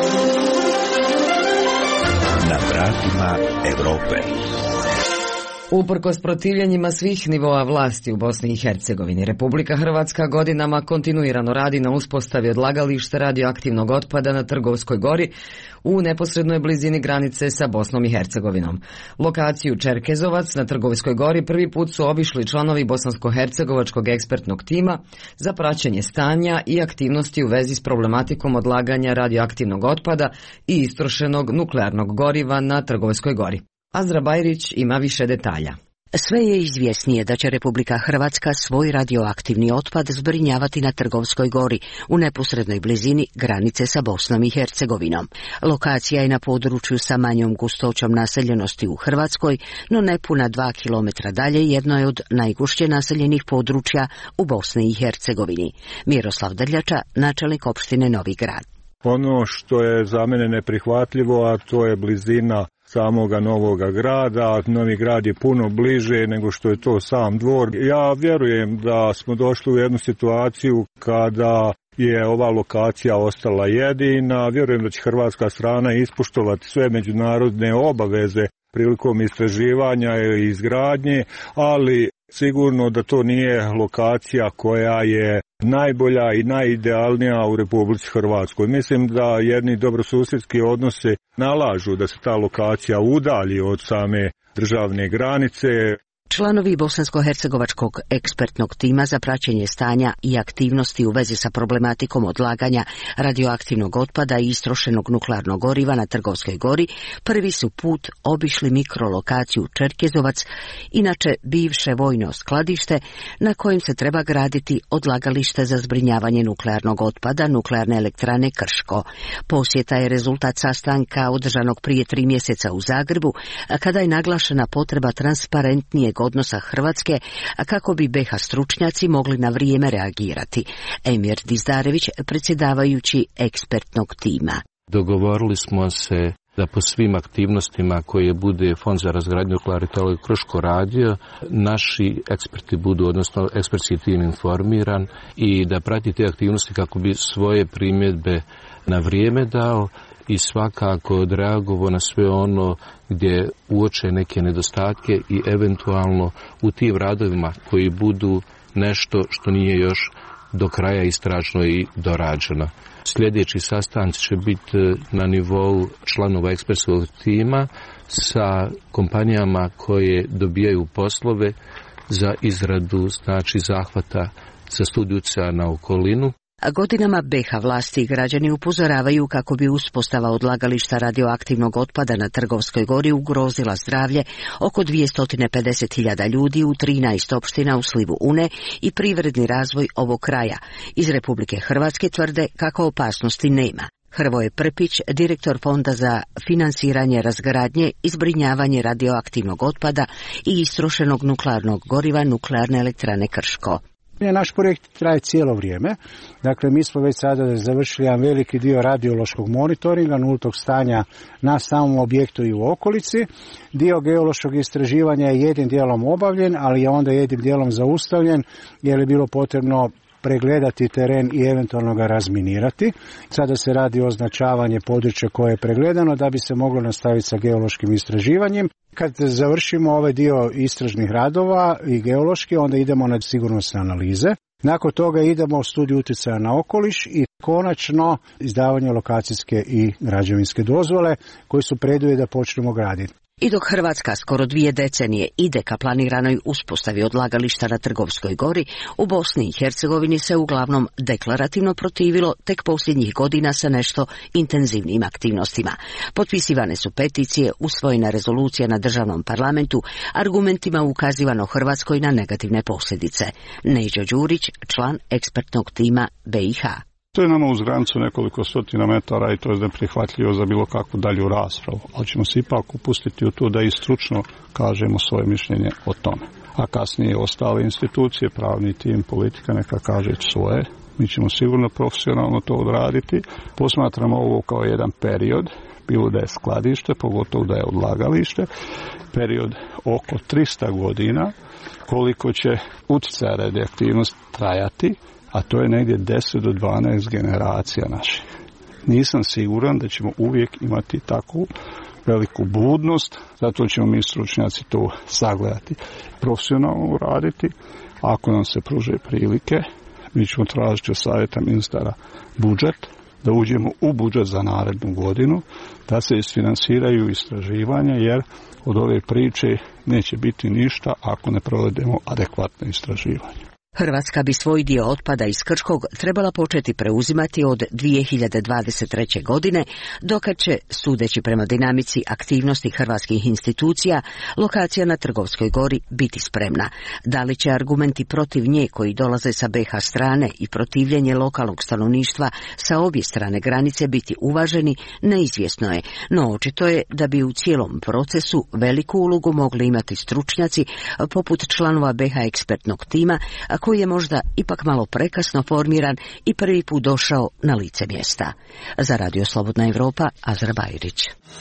Na vratima Evrope. Uprkos protivljenjima svih nivoa vlasti u Bosni i Hercegovini, Republika Hrvatska godinama kontinuirano radi na uspostavi odlagališta radioaktivnog otpada na Trgovskoj gori u neposrednoj blizini granice sa Bosnom i Hercegovinom. Lokaciju Čerkezovac na Trgovskoj gori prvi put su obišli članovi bosansko-hercegovačkog ekspertnog tima za praćenje stanja i aktivnosti u vezi s problematikom odlaganja radioaktivnog otpada i istrošenog nuklearnog goriva na Trgovskoj gori. Azra Bajrić ima više detalja. Sve je izvjesnije da će Republika Hrvatska svoj radioaktivni otpad zbrinjavati na Trgovskoj gori u neposrednoj blizini granice sa Bosnom i Hercegovinom. Lokacija je na području sa manjom gustoćom naseljenosti u Hrvatskoj, no nepuna dva kilometra dalje jedno je od najgušće naseljenih područja u Bosni i Hercegovini. Miroslav Drljača, načelnik opštine Novi Grad. Ono što je za mene neprihvatljivo, a to je blizina samoga Novoga Grada. Novi Grad je puno bliže nego što je to sam Dvor. Ja vjerujem da smo došli u jednu situaciju kada je ova lokacija ostala jedina. Vjerujem da će hrvatska strana ispoštovati sve međunarodne obaveze prilikom istraživanja i izgradnje, ali sigurno da to nije lokacija koja je najbolja i najidealnija u Republici Hrvatskoj. Mislim da jedni dobrosusjedski odnosi nalažu da se ta lokacija udalji od same državne granice. Članovi bosansko-hercegovačkog ekspertnog tima za praćenje stanja i aktivnosti u vezi sa problematikom odlaganja radioaktivnog otpada i istrošenog nuklearnog goriva na Trgovskoj gori prvi su put obišli mikrolokaciju Čerkezovac, inače bivše vojno skladište na kojem se treba graditi odlagalište za zbrinjavanje nuklearnog otpada Nuklearne elektrane Krško. Posjeta je rezultat sastanka održanog prije tri mjeseca u Zagrebu, kada je naglašena potreba transparentnijeg odnosa Hrvatske, a kako bi be ha stručnjaci mogli na vrijeme reagirati. Emir Dizdarević, predsjedavajući ekspertnog tima. Dogovorili smo se da po svim aktivnostima koje bude Fond za razgradnju nuklearne elektrane Krško radio, naši eksperti budu, odnosno ekspertski tim informiran i da prati te aktivnosti kako bi svoje primjedbe na vrijeme dao i svakako odreagovao na sve ono gdje uoče neke nedostatke i eventualno u tim radovima koji budu nešto što nije još do kraja istražno i dorađeno. Sljedeći sastanci će biti na nivou članova ekspertskog tima sa kompanijama koje dobijaju poslove za izradu, znači, zahvata za studiju utjecaja na okolinu. A godinama B H vlasti i građani upozoravaju kako bi uspostava odlagališta radioaktivnog otpada na Trgovskoj gori ugrozila zdravlje oko dvjesto pedeset hiljada ljudi u trinaest opština u slivu Une i privredni razvoj ovog kraja. Iz Republike Hrvatske tvrde kako opasnosti nema. Hrvoje Prpić, direktor Fonda za finansiranje razgradnje i zbrinjavanje radioaktivnog otpada i istrošenog nuklearnog goriva Nuklearne elektrane Krško. Naš projekt traje cijelo vrijeme. Dakle, mi smo već sada završili jedan veliki dio radiološkog monitoringa nultog stanja na samom objektu i u okolici. Dio geološkog istraživanja je jednim dijelom obavljen, ali je onda jednim dijelom zaustavljen jer je bilo potrebno pregledati teren i eventualno ga razminirati. Sada se radi o označavanje područja koje je pregledano da bi se moglo nastaviti sa geološkim istraživanjem. Kad završimo ovaj dio istražnih radova i geološki, onda idemo na sigurnosne analize. Nakon toga idemo u studiju utjecaja na okoliš i konačno izdavanje lokacijske i građevinske dozvole koji su preduvjet da počnemo graditi. I dok Hrvatska skoro dvije decenije ide ka planiranoj uspostavi odlagališta na Trgovskoj gori, u Bosni i Hercegovini se uglavnom deklarativno protivilo tek posljednjih godina sa nešto intenzivnijim aktivnostima. Potpisivane su peticije, usvojena rezolucija na državnom parlamentu, argumentima ukazivano Hrvatskoj na negativne posljedice. Neđo Đurić, član ekspertnog tima B i H. To je nama uz granicu nekoliko stotina metara i to je neprihvatljivo za bilo kakvu dalju raspravu, ali ćemo se ipak upustiti u to da i stručno kažemo svoje mišljenje o tome. A kasnije ostale institucije, pravni tim, politika neka kaže svoje. Mi ćemo sigurno profesionalno to odraditi. Posmatramo ovo kao jedan period, bilo da je skladište, pogotovo da je odlagalište, period oko tristo godina, koliko će utjecaj radioaktivnosti trajati, a to je negdje deset do dvanaest generacija naših. Nisam siguran da ćemo uvijek imati takvu veliku budnost, zato ćemo mi stručnjaci to sagledati, profesionalno raditi. Ako nam se pruže prilike, mi ćemo tražiti od savjeta ministara budžet, da uđemo u budžet za narednu godinu, da se isfinansiraju istraživanja, jer od ove priče neće biti ništa ako ne provedemo adekvatno istraživanje. Hrvatska bi svoj dio otpada iz Krškog trebala početi preuzimati od dvije hiljade dvadeset treće. godine, dokad će, sudeći prema dinamici aktivnosti hrvatskih institucija, lokacija na Trgovskoj gori biti spremna. Da li će argumenti protiv nje koji dolaze sa B H strane i protivljenje lokalnog stanovništva sa obje strane granice biti uvaženi, neizvjesno je, no očito je da bi u cijelom procesu veliku ulogu mogli imati stručnjaci poput članova B H ekspertnog tima, koji je možda ipak malo prekasno formiran i prvi put došao na lice mjesta. Za Radio Slobodna Evropa, Azra Bajrić.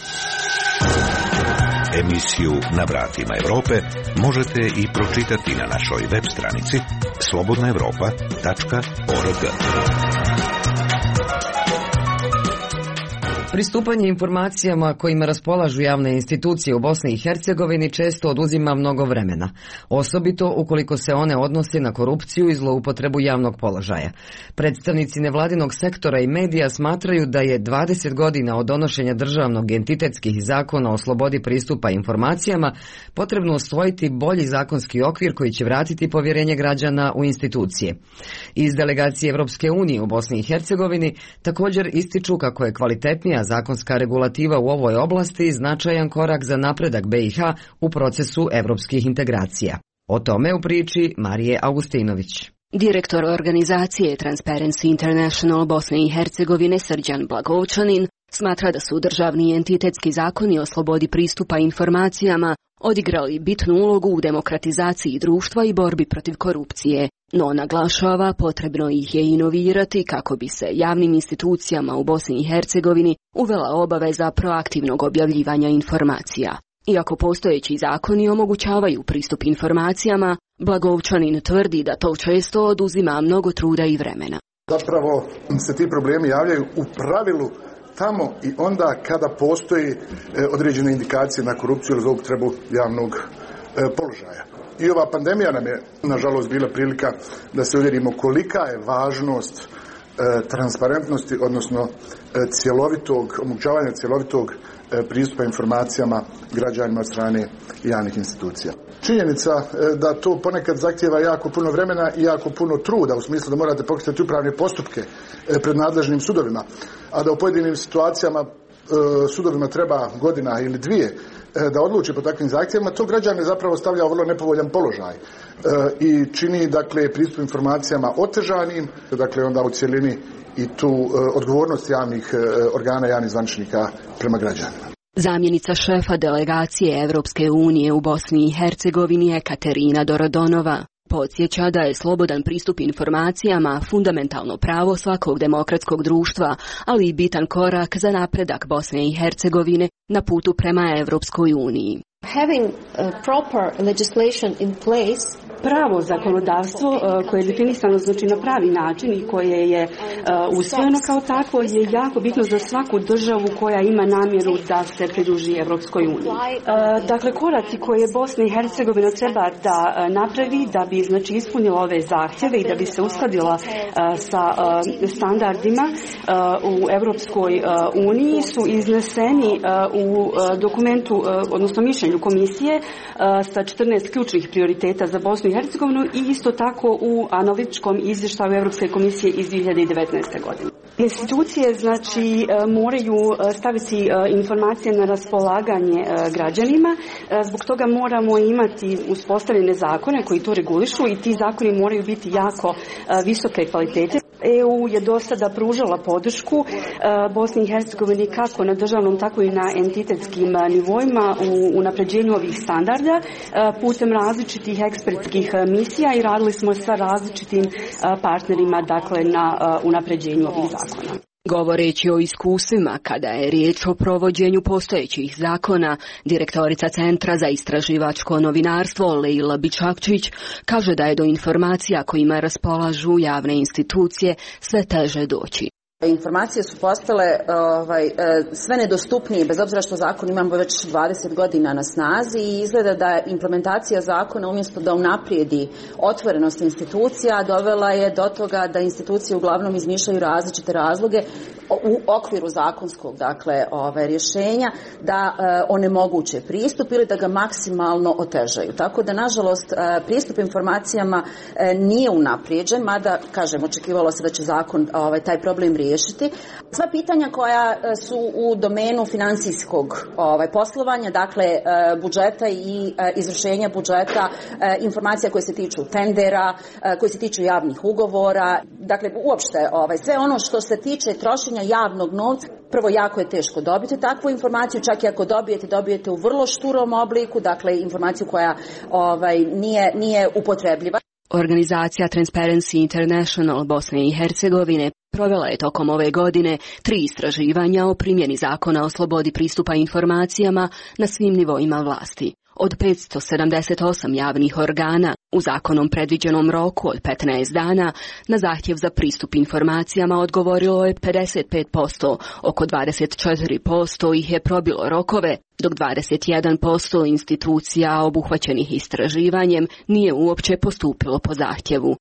Emisiju Na vratima Evrope možete i pročitati na našoj web stranici slobodna evropa tačka org. Pristupanje informacijama kojima raspolažu javne institucije u Bosni i Hercegovini često oduzima mnogo vremena, osobito ukoliko se one odnose na korupciju i zloupotrebu javnog položaja. Predstavnici nevladinog sektora i medija smatraju da je dvadeset godina od donošenja državnog entitetskih zakona o slobodi pristupa informacijama potrebno usvojiti bolji zakonski okvir koji će vratiti povjerenje građana u institucije. Iz delegacije Evropske unije u Bosni i Hercegovini također ističu kako je kvalitetnija zakonska regulativa u ovoj oblasti značajan korak za napredak B i H u procesu evropskih integracija. O tome u priči Marije Augustinović. Direktor organizacije Transparency International Bosne i Hercegovine Srđan Blagovčanin smatra da su državni entitetski zakoni o slobodi pristupa informacijama odigrali bitnu ulogu u demokratizaciji društva i borbi protiv korupcije, no naglašava potrebno ih je inovirati kako bi se javnim institucijama u Bosni i Hercegovini uvela obaveza proaktivnog objavljivanja informacija. Iako postojeći zakoni omogućavaju pristup informacijama, Blagovčanin tvrdi da to često oduzima mnogo truda i vremena. Zapravo se ti problemi javljaju u pravilu tamo i onda kada postoji određene indikacije na korupciju ili zloupotrebu javnog položaja. I ova pandemija nam je, nažalost, bila prilika da se uvjerimo kolika je važnost transparentnosti, odnosno cjelovitog, omogućavanja cjelovitog pristupa informacijama građanima od strane javnih institucija. Činjenica da to ponekad zahtijeva jako puno vremena i jako puno truda, u smislu da morate pokretati upravne postupke pred nadležnim sudovima, a da u pojedinim situacijama sudovima treba godina ili dvije da odluči po takvim zahtjevima, to građane zapravo stavlja u vrlo nepovoljan položaj i čini, dakle, pristup informacijama otežanim, dakle, onda u cjelini i tu odgovornost javnih organa, javnih zvaničnika prema građanima. Zamjenica šefa delegacije Evropske unije u Bosni i Hercegovini Ekaterina Dorodonova podsjeća da je slobodan pristup informacijama fundamentalno pravo svakog demokratskog društva, ali i bitan korak za napredak Bosne i Hercegovine na putu prema Evropskoj uniji. Having a proper legislation in place, pravo zakonodavstvo koje je definisano, znači, na pravi način i koje je usvojeno kao takvo, je jako bitno za svaku državu koja ima namjeru da se pridruži Evropskoj uniji. Dakle, koraci koje Bosna i Hercegovina treba da napravi da bi, znači, ispunila ove zahtjeve i da bi se uskladila sa standardima u Evropskoj uniji su izneseni u dokumentu, odnosno mišljenju komisije sa četrnaest ključnih prioriteta za Bosnu i Hercegovinu i isto tako u analitičkom izvještaju Europske komisije iz dvije hiljade devetnaeste. godine. Institucije, znači, moraju staviti informacije na raspolaganje građanima, zbog toga moramo imati uspostavljene zakone koji to regulišu i ti zakoni moraju biti jako visoke kvalitete. E U je do sada pružala podršku Bosni i Hercegovini kako na državnom, tako i na entitetskim nivoima u unapređenju ovih standarda putem različitih ekspertskih misija i radili smo sa različitim partnerima, dakle, na unapređenju ovih zakona. Govoreći o iskustvima kada je riječ o provođenju postojećih zakona, direktorica Centra za istraživačko novinarstvo Leila Bičakčić kaže da je do informacija kojima raspolažu javne institucije sve teže doći. Informacije su postale ovaj, sve nedostupnije, bez obzira što zakon imamo već dvadeset godina na snazi i izgleda da implementacija zakona umjesto da unaprijedi otvorenost institucija dovela je do toga da institucije uglavnom izmišljaju različite razloge u okviru zakonskog, dakle, ovaj, rješenja da e, onemoguće pristup ili da ga maksimalno otežaju. Tako da, nažalost, e, pristup informacijama e, nije unaprijeđen, mada, kažem, očekivalo se da će zakon ovaj, taj problem riješiti. Sva pitanja koja su u domenu financijskog ovaj, poslovanja, dakle, e, budžeta i e, izvršenja budžeta, e, informacija koje se tiču tendera, e, koje se tiču javnih ugovora, dakle, uopšte ovaj, sve ono što se tiče trošenja javnog novca, prvo jako je teško dobiti takvu informaciju, čak i ako dobijete, dobijete u vrlo šturom obliku, dakle informaciju koja ovaj, nije, nije upotrebljiva. Organizacija Transparency International Bosne i Hercegovine provela je tokom ove godine tri istraživanja o primjeni zakona o slobodi pristupa informacijama na svim nivoima vlasti. Od petsto sedamdeset osam javnih organa u zakonom predviđenom roku od petnaest dana na zahtjev za pristup informacijama odgovorilo je pedeset pet posto, oko dvadeset četiri posto ih je probilo rokove, dok dvadeset jedan posto institucija obuhvaćenih istraživanjem nije uopće postupilo po zahtjevu.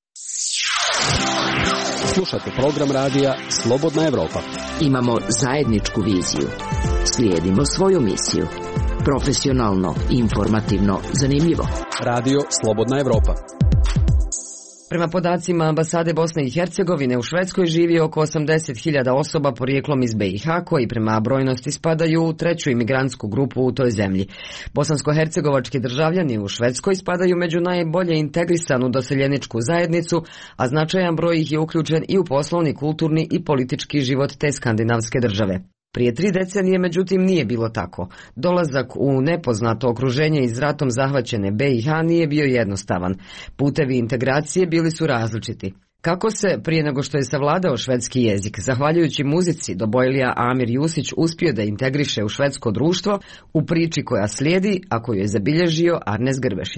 Slušate program radija Slobodna Evropa. Imamo zajedničku viziju. Slijedimo svoju misiju. Profesionalno, informativno, zanimljivo. Radio Slobodna Evropa. Prema podacima ambasade Bosne i Hercegovine u Švedskoj živi oko osamdeset hiljada osoba porijeklom iz B i H koji prema brojnosti spadaju u treću imigrantsku grupu u toj zemlji. Bosansko-hercegovački državljani u Švedskoj spadaju među najbolje integrisanu doseljeničku zajednicu, a značajan broj ih je uključen i u poslovni, kulturni i politički život te skandinavske države. Prije tri decenije, međutim, nije bilo tako. Dolazak u nepoznato okruženje iz ratom zahvaćene B i H nije bio jednostavan. Putevi integracije bili su različiti. Kako se, prije nego što je savladao švedski jezik, zahvaljujući muzici, Dobojlija Amir Jusić uspio da integriše u švedsko društvo, u priči koja slijedi, a koju je zabilježio Arnes Grbešić.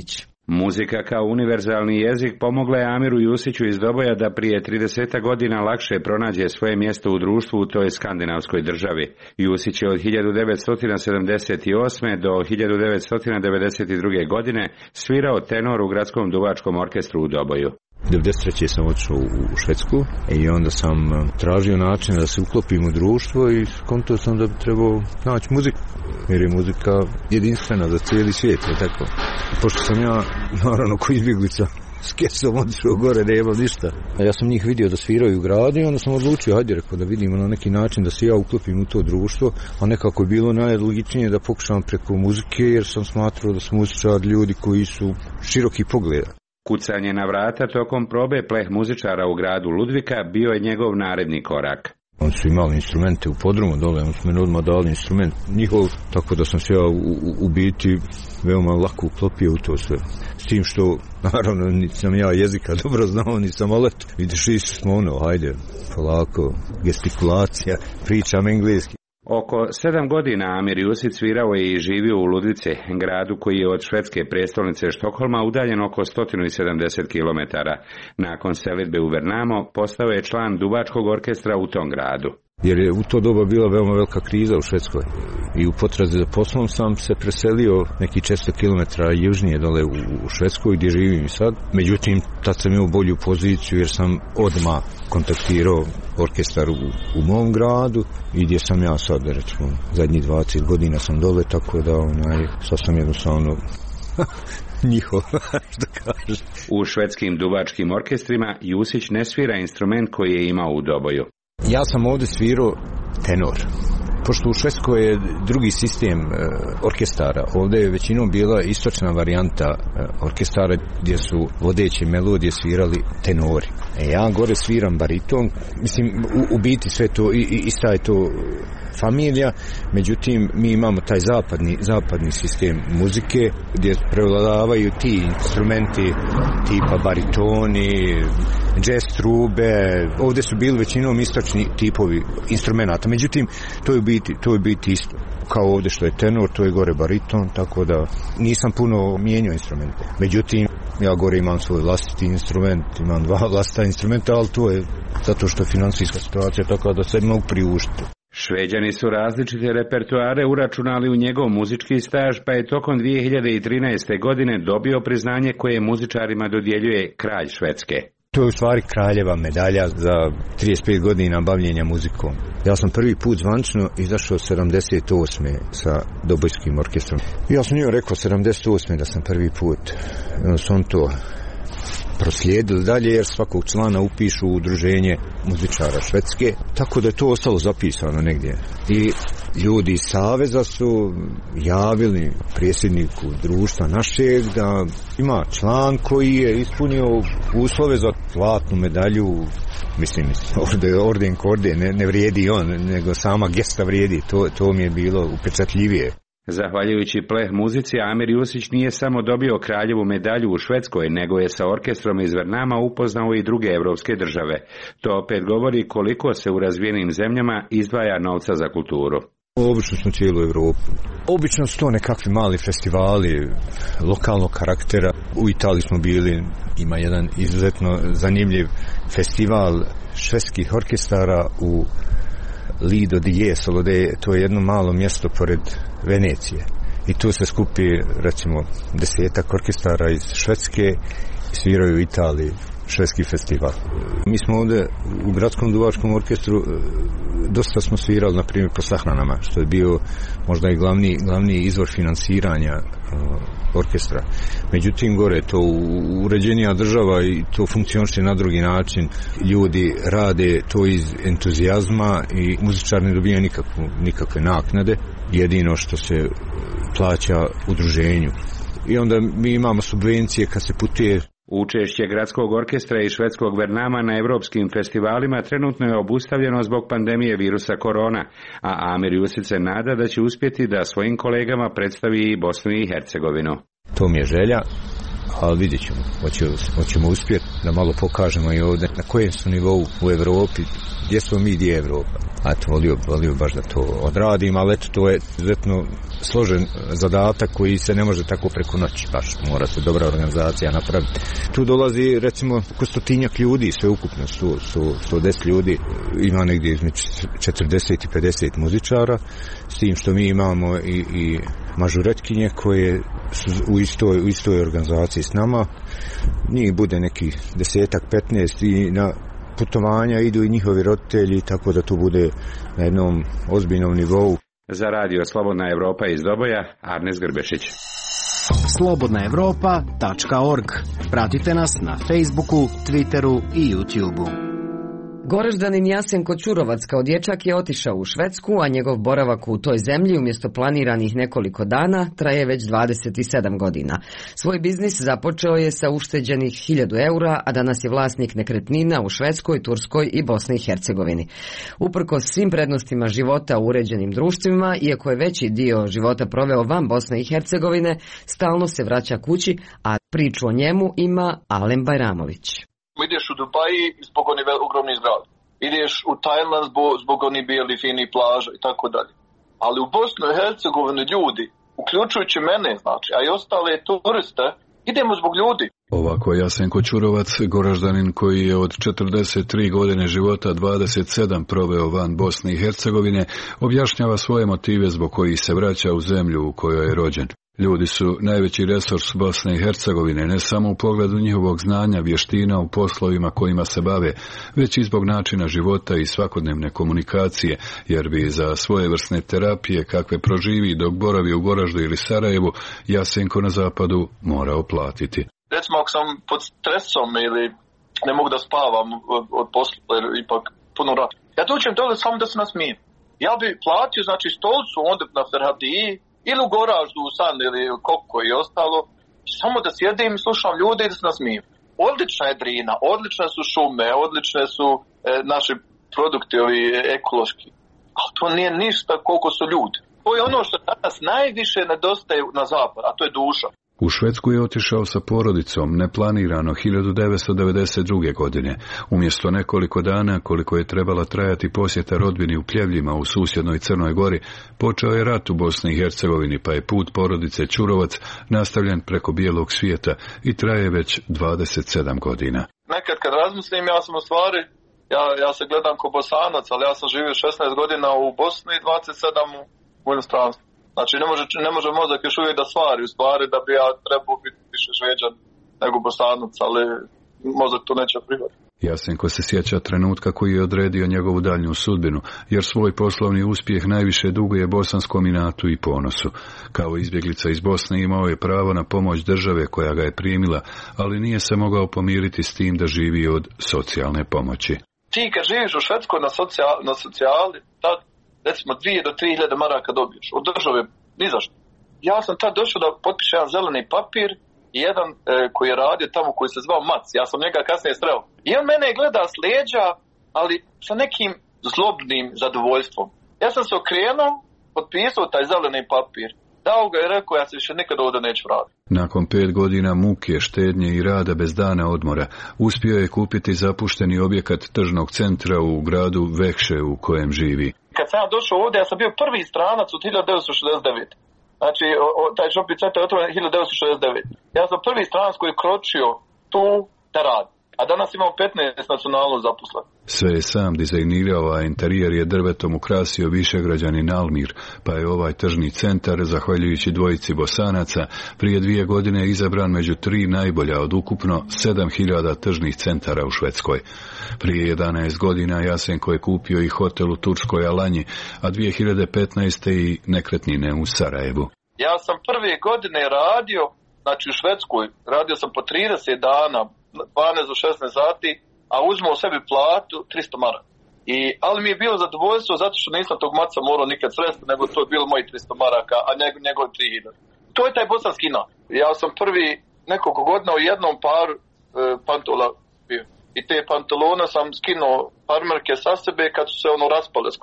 Muzika kao univerzalni jezik pomogla je Amiru Jusiću iz Doboja da prije trideset godina lakše pronađe svoje mjesto u društvu u toj skandinavskoj državi. Jusić je od hiljadu devetsto sedamdeset osme do hiljadu devetsto devedeset druge godine svirao tenor u gradskom duvačkom orkestru u Doboju. devedeset treće sam otišao u Švedsku i onda sam tražio način da se uklopim u društvo i skontao sam da bi trebao naći muziku, jer je muzika jedinstvena za cijeli svijet, je tako. Pošto sam ja, naravno, ko izbjeglica, s kesom otišao gore, ne imam ništa. A ja sam njih vidio da sviraju u gradu i onda sam odlučio, hajde, rekao, da vidimo na neki način da se ja uklopim u to društvo, a nekako je bilo najlogičnije da pokušam preko muzike, jer sam smatrao da su muzičari ljudi koji su široki pogleda. Kucanje na vrata tokom probe pleh muzičara u gradu Ludvika bio je njegov naredni korak. Oni su imali instrumente u podrumu dole, oni su meni odmah dali instrument njihov, tako da sam se ja u, u, u biti veoma lako uklopio u to sve. S tim što, naravno, nisam ja jezika dobro znao, nisam, ali eto, vidiš, isto smo ono, hajde, polako, gestikulacija, pričam engleski. Oko sedam godina Amir Jusić svirao je i živio u Ludvice, gradu koji je od švedske prestolnice Štokholma udaljen oko sto sedamdeset kilometara. Nakon selidbe u Vernamo postao je član duvačkog orkestra u tom gradu. Jer je u to doba bila veoma velika kriza u Švedskoj i u potrazi za poslom sam se preselio neki četiristo kilometara južnije dole u, u Švedskoj gdje živim sad. Međutim, tad sam imao bolju poziciju jer sam odmah kontaktirao orkestar u, u mom gradu i gdje sam ja sad, recimo, zadnjih dvadeset godina sam dole, tako da onaj, sad sam jednostavno njihov, što kaže. U švedskim duvačkim orkestrima Jusić ne svira instrument koji je imao u Doboju. Ja sam ovdje svirao tenor. Pošto u Švedskoj je drugi sistem e, orkestara, ovdje je većinom bila istočna varijanta e, orkestara gdje su vodeće melodije svirali tenori. E, ja gore sviram bariton, mislim u, u biti sve to, i, i, ista je to familija, međutim mi imamo taj zapadni, zapadni sistem muzike gdje prevladavaju ti instrumenti tipa baritoni, jazz trube, ovdje su bili većinom istočni tipovi instrumenta, međutim to je biti, to je biti isto. Kao ovdje što je tenor, to je gore bariton, tako da nisam puno mijenjao instrumente. Međutim, ja gore imam svoj vlastiti instrument, imam dva vlastita instrumenta, ali to je zato što je financijska situacija tako da se mogu priuštiti. Šveđani su različite repertoare uračunali u njegov muzički staž, pa je tokom dvije hiljade trinaeste. godine dobio priznanje koje muzičarima dodjeljuje kralj Švedske. To je u stvari kraljeva medalja za trideset pet godina bavljenja muzikom. Ja sam prvi put zvanično izašao sedamdeset osme sa Dobojskim orkestrom. Ja sam njoj rekao sedamdeset osme da sam prvi put. Onda sam to proslijedili dalje jer svakog člana upišu u udruženje muzičara Švedske, tako da je to ostalo zapisano negdje. I ljudi iz Saveza su javili predsjedniku društva našeg da ima član koji je ispunio uslove za zlatnu medalju, mislim, orden, orden korde, ne, ne vrijedi on, nego sama gesta vrijedi, to, to mi je bilo upečatljivije. Zahvaljujući pleh muzici, Amir Jusić nije samo dobio kraljevu medalju u Švedskoj, nego je sa orkestrom iz Vernama upoznao i druge evropske države. To opet govori koliko se u razvijenim zemljama izdvaja novca za kulturu. Obično smo cijelu Evropu. Obično su to nekakvi mali festivali lokalnog karaktera. U Italiji smo bili, ima jedan izuzetno zanimljiv festival švedskih orkestara u Lido di Jesolo, to je jedno malo mjesto pored Venecije. I tu se skupi, recimo, desetak orkestara iz Švedske i sviraju u Italiji švedski festival. Mi smo ovdje u gradskom duvačkom orkestru dosta smo svirali, na primjer, po sahranama, što je bio možda i glavni, glavni izvor finansiranja uh, orkestra. Međutim, gore to uređenija država i to funkcioniše na drugi način. Ljudi rade to iz entuzijazma i muzičar ne dobija nikakvu, nikakve naknade. Jedino što se plaća udruženju. I onda mi imamo subvencije kad se putuje. Učešće gradskog orkestra i švedskog Vernama na evropskim festivalima trenutno je obustavljeno zbog pandemije virusa korona, a Amir Jusić se nada da će uspjeti da svojim kolegama predstavi i Bosnu i Hercegovinu. To mi je želja, ali vidjet ćemo, hoće, hoćemo uspjeti da malo pokažemo i ovdje na kojem su nivou u Evropi, gdje smo mi, gdje je Evropa. A to volio, volio baš da to odradim, ali eto, to je izuzetno složen zadatak koji se ne može tako preko noći, baš mora se dobra organizacija napraviti. Tu dolazi recimo oko stotinjak ljudi, sve ukupno sto deset ljudi, ima negdje između četrdeset i pedeset muzičara, s tim što mi imamo i, i mažuretkinje koje su u istoj, u istoj organizaciji s nama. Njih bude neki desetak, petnaest i na putovanja idu i njihovi roditelji, tako da to bude na jednom ozbiljnom nivou. Za radio Slobodna Evropa iz Doboja, Arnes Grbešić. slobodna evropa tačka org. Pratite nas na Facebooku, Twitteru i YouTubeu. Goraždanin Jasenko Ćurovac kao dječak je otišao u Švedsku, a njegov boravak u toj zemlji umjesto planiranih nekoliko dana traje već dvadeset sedam godina. Svoj biznis započeo je sa ušteđenih hiljadu eura, a danas je vlasnik nekretnina u Švedskoj, Turskoj i Bosni i Hercegovini. Uprkos svim prednostima života u uređenim društvima, iako je veći dio života proveo van Bosne i Hercegovine, stalno se vraća kući, a priču o njemu ima Alen Bajramović. Ideš u Dubaji zbog onih ogromnih zgrada. Ideš u Tajland zbog, zbog onih bijeli fini plaža i tako dalje. Ali u Bosnu i Hercegovini ljudi, uključujući mene, znači, a i ostale turiste, idemo zbog ljudi. Ovako Jasenko Ćurovac, Goraždanin koji je od četrdeset tri godine života dvadeset sedam proveo van Bosne i Hercegovine, objašnjava svoje motive zbog kojih se vraća u zemlju u kojoj je rođen. Ljudi su najveći resurs Bosne i Hercegovine, ne samo u pogledu njihovog znanja, vještina u poslovima kojima se bave, već i zbog načina života i svakodnevne komunikacije, jer bi za svojevrsne terapije kakve proživi dok boravi u Goraždu ili Sarajevu, Jasenko na zapadu morao platiti. Recimo ako sam pod stresom ili ne mogu da spavam od, od posla, jer ipak puno rada. Ja dođem dole samo da se nasmijem. Ja bi platio, znači, stolcu onda na Ferhadiji, ili u Goraždu, u San ili Koko i ostalo, samo da sjedim i slušam ljude i da se nasmijem. Odlična je Drina, odlične su šume, odlične su e, naši produkti ovi ekološki. Ali to nije ništa koliko su ljudi. To je ono što danas najviše nedostaje na zapad, a to je duša. U Švedsku je otišao sa porodicom neplanirano hiljadu devetsto devedeset druge. godine. Umjesto nekoliko dana koliko je trebala trajati posjeta rodbini u Pljevljima u susjednoj Crnoj Gori, počeo je rat u Bosni i Hercegovini, pa je put porodice Ćurovac nastavljen preko bijelog svijeta i traje već dvadeset sedam godina. Nekad kad razmislim, ja sam u stvari, ja, ja se gledam ko Bosanac, ali ja sam živio šesnaest godina u Bosni i dvadeset sedam u inostranstvu. Znači, ne može, ne može mozak još uvijek da stvari, u stvari da bi ja trebao biti više Šveđan nego Bosanac, ali mozak to neće prihvatiti. Jasenko se sjeća trenutka koji je odredio njegovu daljnju sudbinu, jer svoj poslovni uspjeh najviše duguje bosanskom inatu i ponosu. Kao izbjeglica iz Bosne imao je pravo na pomoć države koja ga je primila, ali nije se mogao pomiriti s tim da živi od socijalne pomoći. Ti kad živiš u Švedskoj na, socijal, na socijali, tad recimo dvije do tri hiljade maraka dobiješ od države, ni zašto. Ja sam tad došao da potpišem jedan zeleni papir i jedan e, koji je radio tamo, koji se zvao Mac, ja sam njega kasnije sreo. I on mene gleda s leđa, ali sa nekim zlobnim zadovoljstvom. Ja sam se okrenuo, potpisao taj zeleni papir, dao ga i rekao, ja se više nikad ovdje neću raditi. Nakon pet godina muke, štednje i rada bez dana odmora, uspio je kupiti zapušteni objekat tržnog centra u gradu Vekše u kojem živi. Kad sam ja došao ovdje, ja sam bio prvi stranac od hiljadu devetsto šezdeset devete. Znači, o, o, taj shopping centar je otvoren hiljadu devetsto šezdeset devete. Ja sam prvi stranac koji je kročio tu da radi. A danas imamo petnaest nacionalno zaposlenih. Sve je sam dizajnirao, a interijer je drvetom ukrasio Višegrađanin Almir, pa je ovaj tržni centar, zahvaljujući dvojici Bosanaca, prije dvije godine izabran među tri najbolja od ukupno sedam hiljada tržnih centara u Švedskoj. Prije jedanaest godina Jasenko je kupio i hotel u Turskoj Alanji, a dvije hiljade petnaeste. i nekretnine u Sarajevu. Ja sam prve godine radio, znači u Švedskoj, radio sam po trideset dana, dvanaest do šesnaest sati, a uzmao sebi platu tristo maraka. I, ali mi je bilo zadovoljstvo zato što nisam tog maca morao nikad sresti, nego to je bilo moji tristo maraka, a njegov, njegov tri hiljade. To je taj bosanski inat. Ja sam prvi nekoliko godina u jednom paru e, pantola bio. I te pantalone sam skinuo parmerke sa sebe kad su se ono raspale skroz.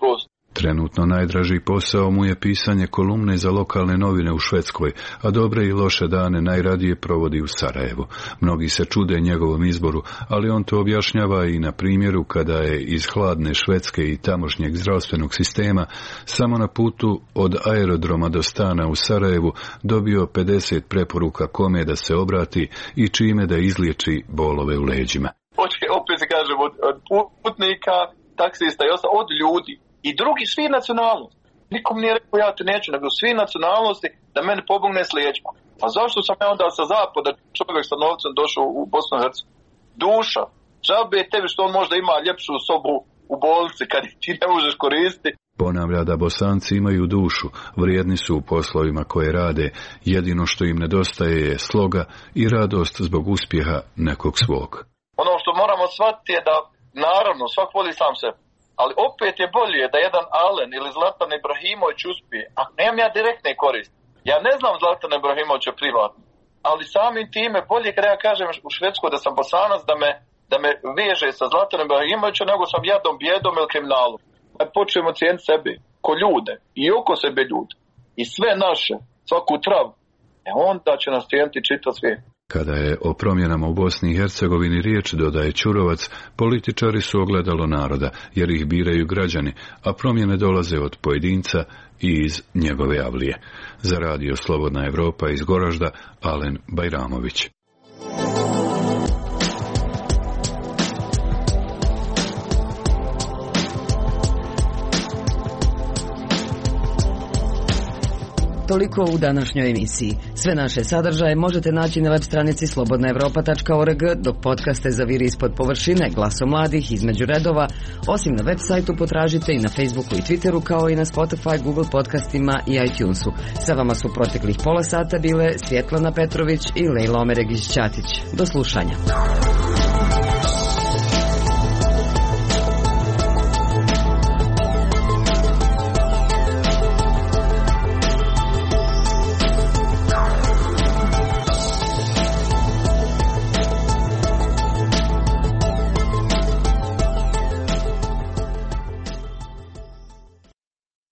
Trenutno najdraži posao mu je pisanje kolumne za lokalne novine u Švedskoj, a dobre i loše dane najradije provodi u Sarajevu. Mnogi se čude njegovom izboru, ali on to objašnjava i na primjeru kada je iz hladne Švedske i tamošnjeg zdravstvenog sistema samo na putu od aerodroma do stana u Sarajevu dobio pedeset preporuka kome da se obrati i čime da izliječi bolove u leđima. Opet se kažem od, od putnika, taksista i ostalo, od ljudi. I drugi, svi nacionalnosti. Nikom nije rekao ja te neću, nego svi nacionalnosti da mene pomogne s leđima. Pa zašto sam ja onda sa zapada čovjek sa novcem došao u Bosnu i Hercegovinu? Duša. Džabe tebi što on možda ima ljepšu sobu u bolnici kad ti ne možeš koristiti. Ponavlja da Bosanci imaju dušu, vrijedni su u poslovima koje rade, jedino što im nedostaje je sloga i radost zbog uspjeha nekog svog. Ono što moramo shvatiti je da, naravno, svak voli sam se. Ali opet je bolje da jedan Alen ili Zlatan Ibrahimović uspije, a nemam ja direktne koristi. Ja ne znam Zlatana Ibrahimovića privatno, ali samim time bolje kada ja kažem u Švedskoj da sam Bosanac, da me, da me veže sa Zlatanom Ibrahimovićem, nego sam jadom, bjedom ili kriminalom. Da počnemo cijeniti sebe, ko ljude i oko sebe ljude i sve naše, svaku travu, e onda će nas cijeniti čitav svijet. Kada je o promjenama u Bosni i Hercegovini riječ, dodaje Ćurovac, političari su ogledalo naroda, jer ih biraju građani, a promjene dolaze od pojedinca i iz njegove avlije. Za radio Slobodna Evropa iz Goražda, Alen Bajramović. Toliko u današnjoj emisiji. Sve naše sadržaje možete naći na web stranici slobodna evropa tačka org, dok podcaste Zaviri ispod površine, Glaso mladih, Između redova, osim na web sajtu potražite i na Facebooku i Twitteru, kao i na Spotify, Google podcastima i iTunesu. Sa vama su proteklih pola sata bile Svjetlana Petrović i Lejla Omeregić-Ćatić. Do slušanja.